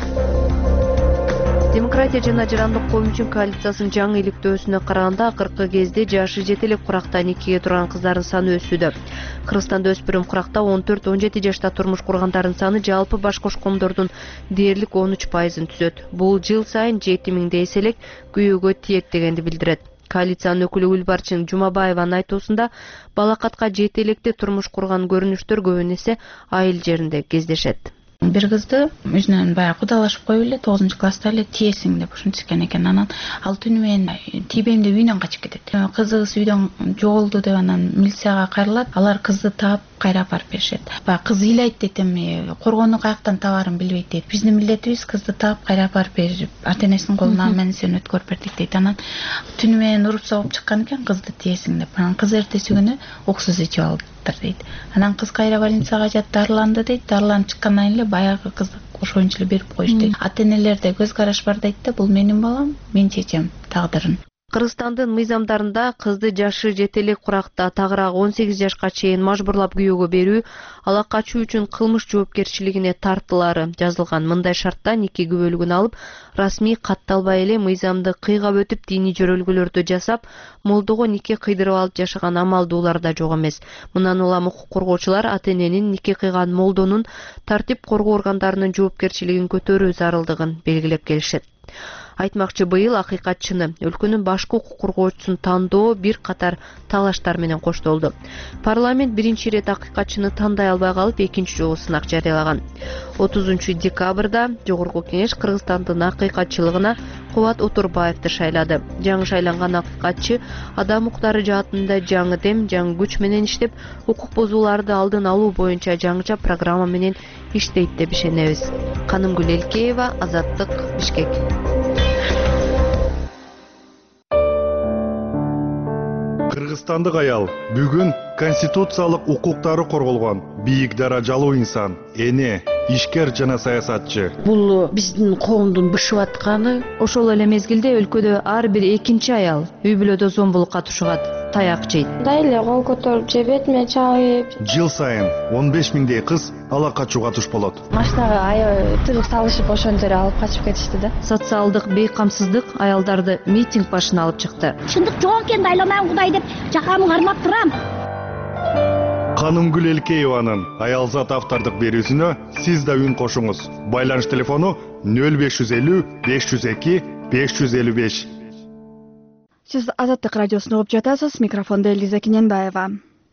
Демократия жана жарандык коом үчүн коалициясынын жаңы иликтөөсүнө караганда акыркы кезде жашы жете элек куракта никеге турган кыздардын саны өсүүдө. Кыргызстанда өспүрүм куракта он төрт он жети жашта турмуш кургандардын саны жалпы баш кошкондордун дээрлик он үч пайызын түзөт. Бул жыл сайын жети миңде эселек күйөөгө тиет дегенди билдирет. Коалициянын өкүлү Гүлбарчын Жумабаеванын айтуусунда балакатка жете электе турмуш курган көрүнүштөр көбүн эсе айыл жеринде кездешет. Бир кызды өзүнөн баягы кудалашып коюп эле тогузунчу класста эле тиесиң деп ушинтишкен экен. Анан ал түнү менен тийбейм деп үйүнөн качып кетет. Кызыбыз үйдөн жоголду деп анан милицияга кайрылат. Алар кызды таап кайра апарып беришет. Баягы кыз ыйлайт дейт, эми коргоону каяктан табаарын билбейт дейт. Биздин милдетибиз кызды таап кайра апарып берип, ата-энесинин колуна менен сен өткөрүп бердик дейт. Анан түнү менен уруп согуп чыккан экен кызды тиесиң деп. Анан кыз эртеси күнү уксуз ичип алды дейт. Анан кыз кайра больницага жатып дарыланды дейт. Дарыланып чыккандан кийин эле баягы кызды ошоюнчу эле берип коюшту дейт. Ата-энелерде көз караш бар дейт да, бул менин балам, мен чечем тагдырын. Кыргызстандын мыйзамдарында кызды жашы жете элек куракта тагыраак он сегиз жашка чейин мажбурлап күйөөгө берүү, ала качуу үчүн кылмыш жоопкерчилигине тартылаары жазылган. Мындай шартта нике күбөлүгүн алып, расмий катталбай эле мыйзамды кыйгап өтүп диний жөрөлгөлөрдү жасап, молдого нике кыйдырып алып жашаган амалдуулар да жок эмес. Мындан улам укук коргоочулар ата-эненин нике кыйган молдонун тартип коргоо органдарынын жоопкерчилигин көтөрүү зарылдыгын белгилеп келишет. Айтмакчы, быйыл акыйкатчыны, өлкөнүн башкы укук коргоочусун тандоо бир катар талаштар менен коштолду. Парламент биринчи ирет акыйкатчыны тандай албай калып, экинчи жолу сынак жарыялаган. отузунчу декабрда Жогорку Кеңеш Кыргызстандын акыйкатчылыгына Кубат Отурбаевди шайлады. Жаңы шайланган акыйкатчы адам укуктары жаатында жаңы дем, жаңы күч менен иштеп, укук бузууларды алдын алуу боюнча жаңыча программа менен иштейт деп ишенебиз. Канымгүл Элкеева, Азаттык, Бишкек. Кыргызстандык аял бүгүн конституциялык укуктары корголгон бийик даражалуу инсан, эне, ишкер жана саясатчы. Бул биздин коомдун бышып атканы. Ошол эле мезгилде өлкөдө ар бир экинчи аял үй бүлөдө зомбулукка тушугат, таяк жейт. Дайле кол көтөрүп же бетиме чабып. Жыл сайын он беш миңдей кыз ала качууга туш болот. Машинага аябай тыгыз салышып ошентип алып качып кетишти да. Социалдык бейкамсыздык аялдарды митинг башына алып чыкты. Чындык жок экен, дайламан Кудай деп жакамы кармап турам. Канымгүл Элкееванын аялзат автордук берүүсүнө сиз да үн кошуңуз. Байланыш телефону нөл беш жүз элүү беш жүз эки беш жүз элүү беш. Сиз Азаттык радиосун угуп жатасыз. Микрофондо Элиза Кененбаева.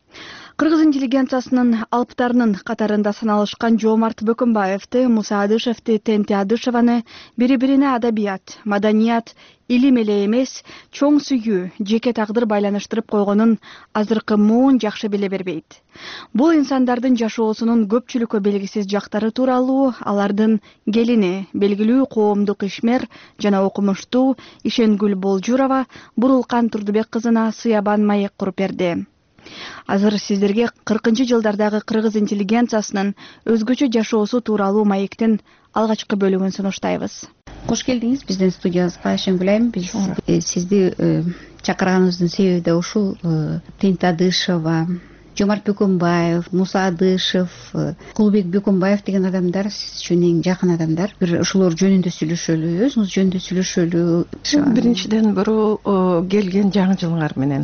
Кыргыз интеллигенциясынын алыптарынын катарында саналышкан Жоомарт Бөкөнбаевди, Муса Адышевди, Тенти Адышеваны бири-бирине адабият, маданият, илим эле эмес, чоң сүйүү, жеке тагдыр байланыштырып койгонун азыркы муун жакшы биле бербейт. Бул инсандардын жашоосунун көпчүлүккө белгисиз жактары тууралуу алардын келини, белгилүү коомдук ишмер жана окумуштуу Ишенгүл Болжурова Бурулкан Турдубек кызына сыябан маек куруп берди. Азыр сиздерге кыркынчы жылдардагы кыргыз интеллигенциясынын өзгөчө жашоосу тууралуу маектин алгачкы бөлүгүн сунуштайбыз. Кош келдиңиз биздин студиябызга, Ишенгүл айым. Биз сизди чакырганыбыздын себеби да ушул. Тенти Адышева, Жоомарт Бөкөнбаев, Муса Адышев, Кулбек Бөкөнбаев деген адамдар сиз үчүн эң жакын адамдар. Бир ошолор жөнүндө сүйлөшөлү, өзүңүз жөнүндө сүйлөшөлү. Биринчиден бирөө келген жаңы жылыңар менен.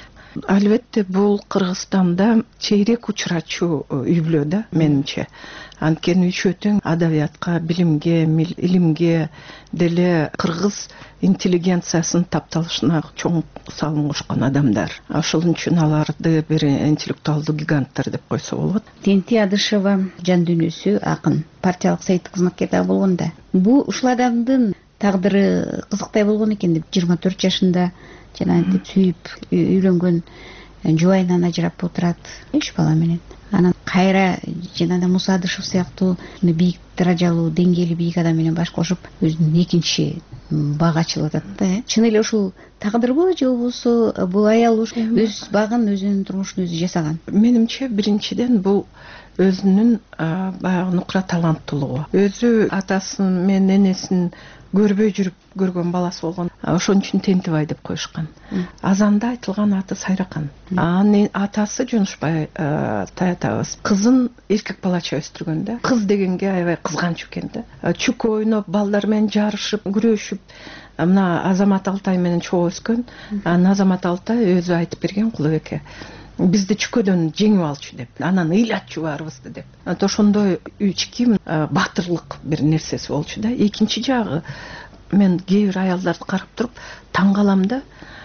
Албетте бул Кыргызстанда чейрек учурачу үй бүлө да менимче. Анткени үчөө тең адабиятка, билимге, илимге деле кыргыз интеллигенциясынын тапталышына чоң салым кошкон адамдар. Ошол үчүн аларды бир интеллектуалдуу гиганттар деп койсо болот. Тенти Адышева жан дүйнөсү акын, партиялык сайыттык кызматкер да болгон да. Бул ушул адамдын тагдыры кызыктай болгон экен деп жыйырма төрт жашында жана деп сүйүп үйлөнгөн жубайынан ажырап отурат үч бала менен. Анан кайра жана Муса Адышев сыяктуу бийик даражалуу, деңгээли бийик адам менен баш кошуп өзүнүн экинчи бак ачылып атат да. Чын эле ушул тагдыр боло же болбосо бул аял өз багын, өзүнүн турмушун өзү жасаган? Менимче биринчиден бул өзүнүн баягы нукра таланттуулугу. Өзү атасын менен энесин көрбөй жүрүп көргөн баласы болгон. Ошон үчүн Тентибай деп коюшкан. Азанда айтылган аты Сайракан. Анын атасы Жунушбай таятабыз кызын эркек балача өстүргөн да. Кыз дегенге аябай кызганч экен да. Чүк ойноп, балдар менен жарышып, күрөшүп, мына Азамат Алтай менен чогуу өскөн. Анан Азамат Алтай өзү айтып берген Кулубекке. Бизди чүкөдөн жеңип алчу деп, анан ыйлатчу баарыбызды деп. Ошондой ички батырлык бир нерсеси болчу да. Экинчи жагы мен кээ бир аялдарды карап туруп таң калам да.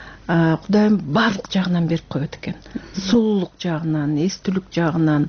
Кудайым баардык жагынан берип коет экен. Сулуулук жагынан, эстүүлүк жагынан,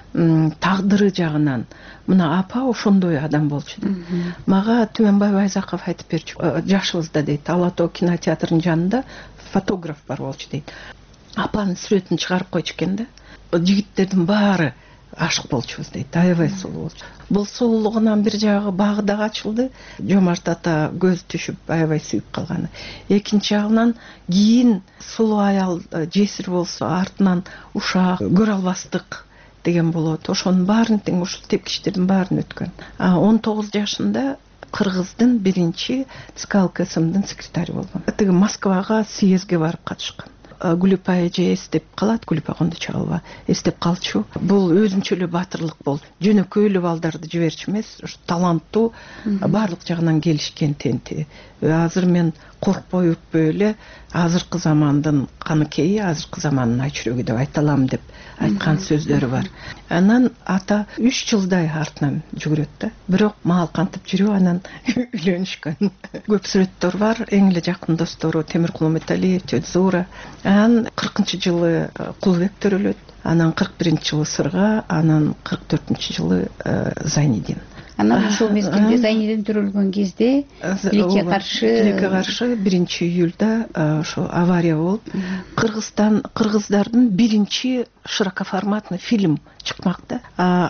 тагдыры жагынан. Мына апа ошондой адам болчу да. Мага Түмөнбай Байзаков айтып берчү. Жашыбызда дейт, Ала Тоо кинотеатрынын жанында фотограф бар болчу дейт. Апанын сүрөтүн чыгарып койчу экен да. Жигиттердин баары ашык болчубуз дейт. Аябай сулуу болчу. Бул сулуулугунан бир жагы багы да ачылды. Жомарт ата көз түшүп аябай сүйүп калганы. Экинчи жагынан кийин сулуу аял жесир болсо артынан ушак көрө албастык деген болот. Ошонун баарын тең ушул тепкичтердин баарын өткөн. он тогуз жашында кыргыздын биринчи ЦК ЛКСМдын секретарю болгон. Тиги Москвага съездге барып катышкан. Гүлүпай эже эстеп калат, Гүлүпай Кондочалова эстеп калчу. Бул өзүнчө эле батырлык болду. Жөнөкөй эле балдарды жиберчү эмес, таланттуу, баардык жагынан келишкен тенти. Азыр мен коркпой үрпөй эле азыркы замандын каныкейи, азыркы замандын айчүрөгү деп айта алам деп айткан сөздөрү бар. Анан ата үч жылдай артынан жүгүрөт да. Бирок мал кантип жүрүп анан үйлөнүшкөн. Көп сүрөттөр бар, эң эле жакын достору Темиркул Металиев, Тёдзура. Анан кыркынчы жылы Кулбек төрөлөт, анан кырк биринчи жылы Сырга, анан кырк төртүнчү жылы Зайнидин. Анан ошол мезгилде Зайнидин төрөлгөн кезде тилекке каршы тилекке каршы биринчи июлда ошо авария болуп, Кыргызстан кыргыздардын биринчи широкоформатный фильм чыкмак да.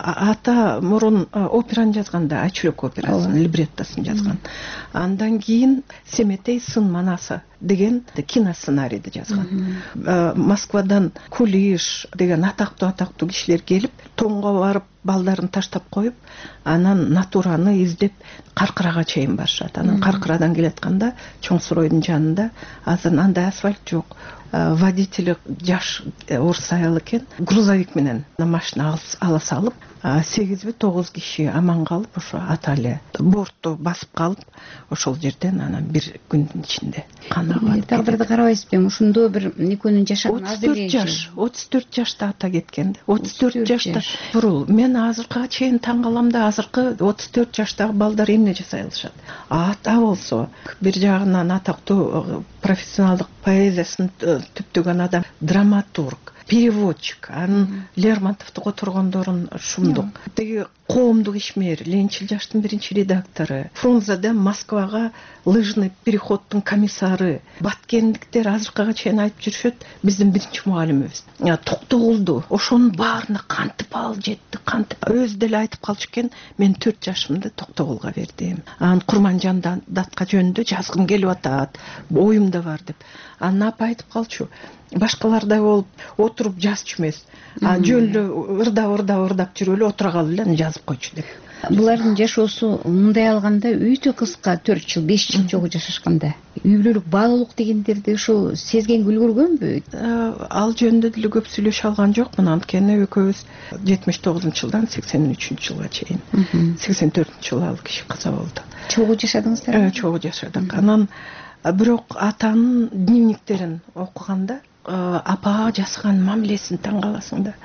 Ата мурун операны жазганда, Айчүрөк операсын, либреттосун жазган. Андан кийин Семетей сын манасы деген киносценарийди жазган. Москвадан Кулиш деген атактуу атактуу кишилер келип, тоңго барып балдарын таштап коюп, анан натураны издеп Каркырага чейин барышат. Анан Каркырадан келатканда Чоң Суройдун жанында азыр андай асфальт жок. Водители жаш орус аял экен, грузовик менен машина ала салып, сегизби тогуз киши аман калып, ошо ата эле бортту басып калып, ошол жерден анан бир күндүн ичинде канагат. Тагдырды карабайсызбы? Ушундо бир экөөнүн жашаган отуз төрт жаш, отуз төрт жашта ата кеткен. отуз төрт жашта. Бурул, мен азыркыга чейин таң калам да, азыркы отуз төрт жаштагы балдар эмне жасай алышат? Ата болсо, бир жагынан атактуу профессионалдык поэзиясын түптөгөн адам, драматург, переводчик, анын Лермонтовду которгондорун шумдук. Теги коомдук ишмер, Ленчил жаштын биринчи редактору, Фрунзеде Москвага лыжный переходдун комиссары, баткендиктер азыркыга чейин айтып жүрүшөт, биздин биринчи мугалимибиз. Токтогулду, ошонун баарына кантип ал жетти, кантип өзү деле айтып калчу экен, мен төрт жашымда Токтогулга бердим. Анан Курманжан датка жөнүндө жазгым келип атат, оюмда бар деп. Анан апа айтып калчу, башкалардай болуп отуруп жазчу эмес. Жөн эле ырдап ырдап ырдап жүрүп эле отура калып эле жазып койчу деп. Булардын жашоосу мындай алганда өтө кыска, төрт жыл, беш жыл жогу жашашканда. Үй бүлөлүк баалуулук дегендерди ушул сезген үлгүргөнбү? Ал жөнүндө деле көп сүйлөшө алган жокмун, анткени экөөбүз жетимиш тогузунчу жылдан сексен үчүнчү жылга чейин, сексен төртүнчү жылы ал киши каза болду. Чогуу жашадыңыздар? Э, чогуу жашадык. Анан бирок атанын дневниктерин окуганда апага жасаган мамилесин таң каласың да.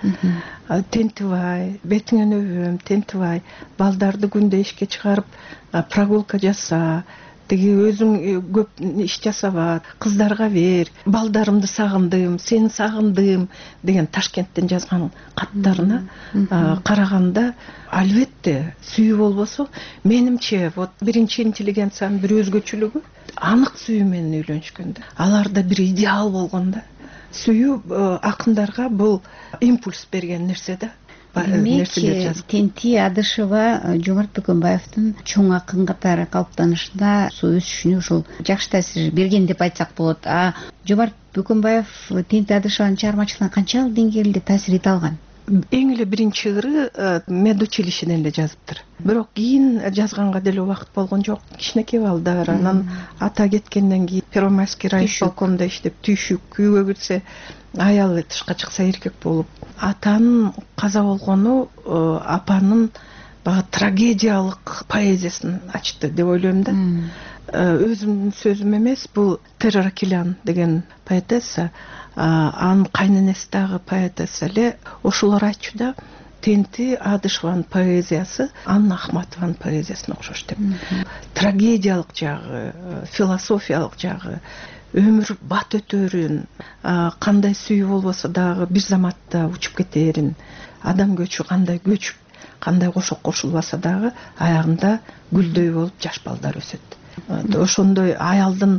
Тентибай, бетиңен өбөм, тентибай, балдарды күндө ишке чыгарып прогулка жаса, тиги өзүң көп иш жасабат, кыздарга бер, балдарымды сагындым, сени сагындым деген Ташкенттен жазган каттарына караганда, албетте сүйүү болбосо, менимче, вот биринчи интеллигенциянын бир өзгөчөлүгү анык сүйүү менен үйлөнүшкөн да. Аларда бир идеал болгон да. Сүйүү акындарга бул импульс берген нерсе да. Демек, Тенти Адышева Жомарт Бөкөнбаевдин чоң акын катары калыптанышына өсүшүнө ушул жакшы таасир берген деп айтсак болот. А Жомарт Бөкөнбаев Тенти Адышеванын чыгармачылыгына канчалык деңгээлде таасир эте алган? Эң эле биринчи ыры медучилищеден эле жазыптыр. Бирок кийин жазганга деле убакыт болгон жок. Кичинекей балдар, анан ата кеткенден кийин Первомайский райисполкомдо иштеп, түйшүк үйгө кирсе, аялы тышка чыкса эркек болуп. Атанын каза болгону апанын бага трагедиялык поэзиясын ачты деп ойлойм да. Өзүмдүн сөзүм эмес, бул Терра Килян деген поэтесса, анын кайненеси дагы поэтесса эле ошолор айтчу да, Тенти Адышеванын поэзиясы Анна Ахматованын поэзиясына окшош деп. Трагедиялык жагы, философиялык жагы, өмүр бат өтөрүн, кандай сүйүү болбосо дагы бир заматта учуп кетерин, адам көчү кандай көчүп, кандай кошок кошулбаса дагы аягында гүлдөй болуп жаш балдар өсөт. Ошондой аялдын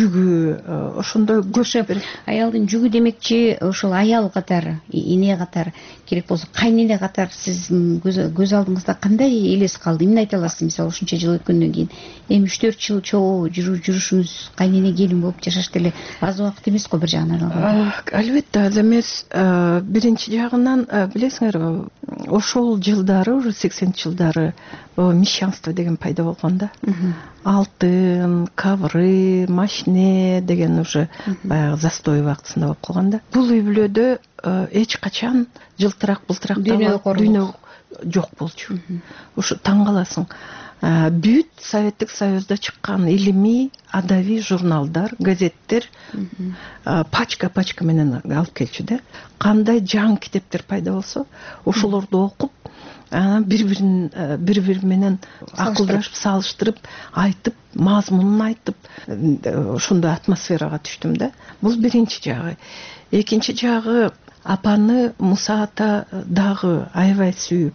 жүгү, ошондой көп аялдын жүгү демекчи, ошол аял катары, эне катары, керек болсо кайнене катары сиздин көз алдыңызда кандай элес калды? Эмне айта аласыз, мисалы ушунча жыл өткөндөн кийин? Эми үч төрт жыл чогуу жүрүшүңүз, кайнене келин болуп жашаш деле аз убакыт эмес го бир жагынан алганда. Албетте аз эмес. Биринчи жагынан билесиңерби, ошол жылдары уже сексенинчи жылдары мещанство деген пайда болгон да. Алтын, ковры, машине деген уже баягы застой убактысында болуп калган да. Бул үй бүлөдө эч качан жылтырак былтырак дүйнө жок болчу. Ушу таң каласың. Бүт Советтик Союзда чыккан илимий, адави журналдар, газеттер пачка-пачка менен алып келчү да. Кандай жаңы китептер пайда болсо, ошолорду окуп, бири-бирин бири-бири менен акылдашып, салыштырып, айтып, мазмунун айтып, ошондой атмосферага түштүм да. Бул биринчи жагы. Экинчи жагы, апаны Муса ата дагы аябай сүйүп,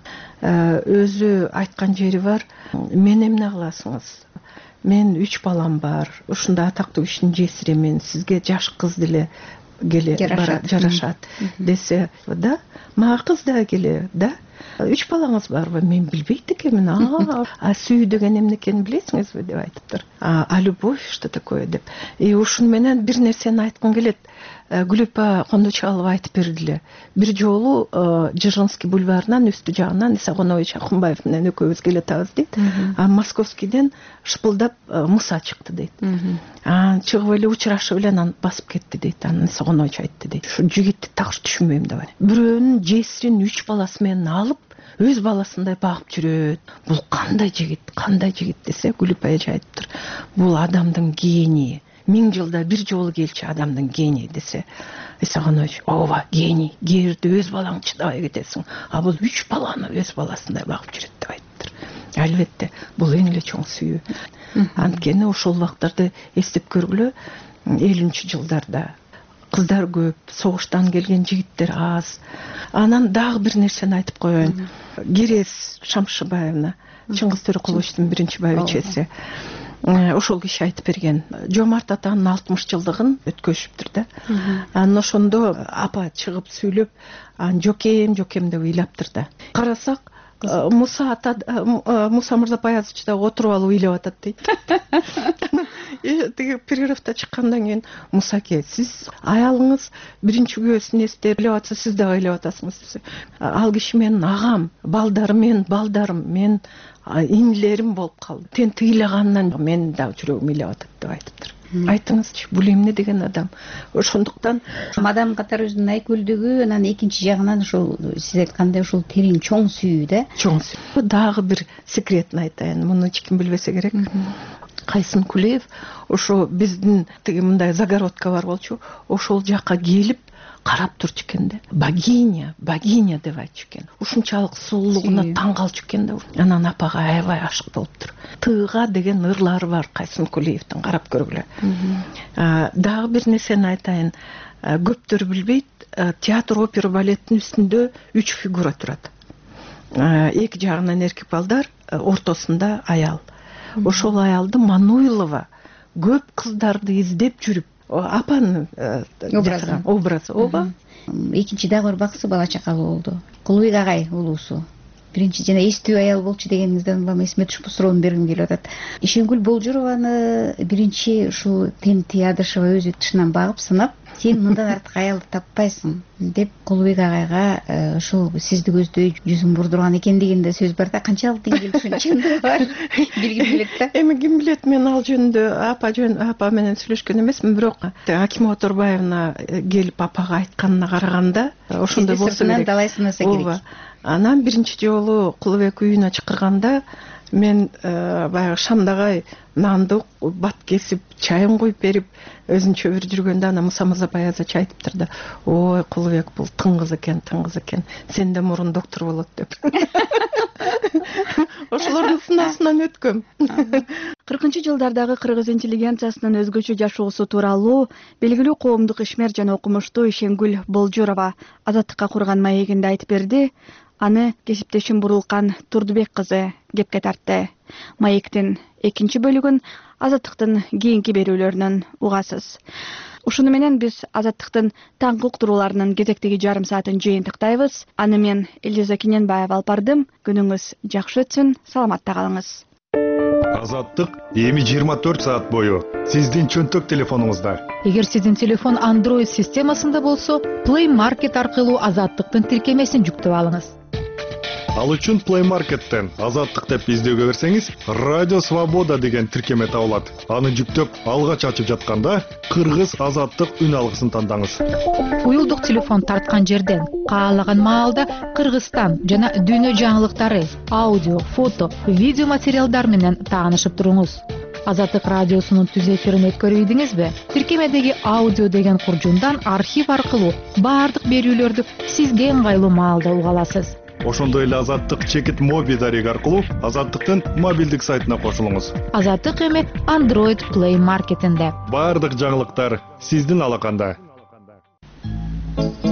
өзү айткан жери бар. Мен эмне кыласыңыз? Мен үч балам бар. Ушундай атактуу кишинин жесиримен, сизге жаш кыз деле келе жарашат десе, да, мага кыз да келе, да. Үч балаңыз барбы? Мен билбейт экенмин. А сүйүү деген эмне экенин билесиңизби деп айтыптыр. А любовь что такое деп. И ушун менен бир нерсени айткым келет. Гүлөпа Кондочалова айтып бердиле. Бир жолу Жиргинский бульварынан үстү жагынан Иса Конович Акунбаев менен экөөбүз келатабыз дейт. А Московскийден шыпылдап Муса чыкты дейт. А чыгып эле учурашып эле анан басып кетти дейт. Анан Иса Конович айтты дейт. Ушу жигитти такыр түшүнбөйм деп. Бирөөнүн жесирин үч баласы менен алып, өз баласындай багып жүрөт. Бул кандай жигит, кандай жигит десе, Гүлөпа эже айтыптыр. Бул адамдын гении. Миң жылда бир жолу келчү адамдын гений десе, Иса Конович, ооба, гений, кээде өз балаң чыдабай кетесиң, а бул үч баланы өз баласындай багып жүрөт деп айттыр. Албетте, бул эң эле чоң сүйүү. Анткени ошол убактарды эстеп көргүлө, элүүнчү жылдарда кыздар көп, согуштан келген жигиттер аз. Анан дагы бир нерсени айтып коеюн. Керес Шамшыбаевна, Чыңгыз Төрөкуловичтун биринчи байбичеси. Ошол киши айтып берген. Жомарт атанын алтымыш жылдыгын өткөзүптүр да. Анан ошондо апа чыгып сүйлөп, жокем, жокем деп ыйлаптыр да. Карасак, Муса ата, Муса Мырзапаязович да отуруп алып ыйлап атат дейт. Тиги перерывда чыккандан кийин Мусаке, сиз аялыңыз биринчи күйөөсүн эстеп ыйлап атса, сиз дагы ыйлап атасыңыз. Ал киши менин агам, балдарым менин балдарым, мен инилерим болуп калды. Тен тыйлагандан мен дагы жүрөгүм ыйлап атат деп айтыптыр. Айтыңызчы, бул эмне деген адам? Ошондуктан адам катары өзүнүн айкөлдүгү, анан экинчи жагынан ушул сиз айткандай ушул терең чоң сүйүү да. Чоң сүйүү. Дагы бир секретин айтайын. Муну эч ким билбесе керек. Кайсын Кулеев ошо биздин тиги мындай загородка бар болчу, ошол жакка келип карап турчу экен да. Богиня, богиня деп айтчу экен. Ушунчалык сулуулугуна таң калчу экен да. Анан апага аябай ашык болуптур. Тыга деген ырлары бар Кайсын Кулеевдин, карап көргүлө. Дагы бир нерсени айтайын. Көптөр билбейт, театр, опера, балеттин үстүндө үч фигура турат. Эки жагынан эркек балдар, ортосунда аял. Ошол аялды Мануилова көп кыздарды издеп жүрүп, апанын образы, ооба. Экинчи дагы бир баксы бала чакалуу болду. Кулубек агай улуусу. Биринчи жана эстүү аял болчу дегениңизден улам эсиме түшүп суроону бергим келип атат. Ишенгүл Болжурованы биринчи ушул Темти Адышева өзү тышынан багып сынап, сен мындан артык аялды таппайсың деп Кулубек агайга ушул сизди көздөй жүзүн бурдурган экен деген да сөз бар да. Канчалык деңгээлде ушунун чындыгы бар? Билгим келет да. Эми ким билет, мен ал жөнүндө апа жөн апа менен сүйлөшкөн эмесмин, бирок Акимова Турбаевна келип апага айтканына караганда ошондой болсо керек. Далай сынаса керек. Анан биринчи жолу Кулубек үйүнө чакырганда мен баягы Шамдагай нанды бат кесип, чайын куюп берип, өзүнчө бир жүргөндө ана Муса Мырзапаязович айтыптыр да, ой, Кулубек бул тың кыз экен, тың кыз экен, сенден мурун доктор болот деп. Ошолордун сынаасынан өткөм. кыркынчы жылдардагы кыргыз интеллигенциясынын өзгөчө жашоосу тууралуу белгилүү коомдук ишмер жана окумуштуу Ишенгүл Болжурова Азаттыкка курган маегинде айтып берди. Аны кесиптешим Бурулкан Турдубек кызы кепке тартты. Маектин экинчи бөлүгүн Азаттыктын кийинки берүүлөрүнөн угасыз. Ушуну менен биз Азаттыктын таңкы уктурууларынын кезектеги жарым саатын жыйынтыктайбыз. Аны мен Элиза Кененбаева алып бардым. Күнүңүз жакшы өтсүн, саламатта калыңыз. Азаттык эми жыйырма төрт саат бою сиздин чөнтөк телефонуңузда. Эгер сиздин телефон Android системасында болсо, Play Market аркылуу Азаттыктын тиркемесин жүктөп алыңыз. Ал үчүн Play Market'ten Азаттык деп издөөгө берсеңиз, Радио Свобода деген тиркеме табылат. Аны жүктөп, алгач ачып жатканда Кыргыз Азаттык үн алгысын тандаңыз. Уюлдук телефон тарткан жерден каалаган маалда Кыргызстан жана дүйнө жаңылыктары, аудио, фото, видео материалдар менен таанышып туруңуз. Азаттык радиосунун түз эфирин өткөрүп ийдиңизби? Тиркемедеги аудио деген куржундан архив аркылуу баардык берүүлөрдү сизге ыңгайлуу маалда уга аласыз. Ошондой эле Азаттык чекит моби дареги аркылуу Азаттыктын мобилдик сайтына кошулуңуз. Азаттык эми Android Play Market'инде. Баардык жаңылыктар сиздин алаканда.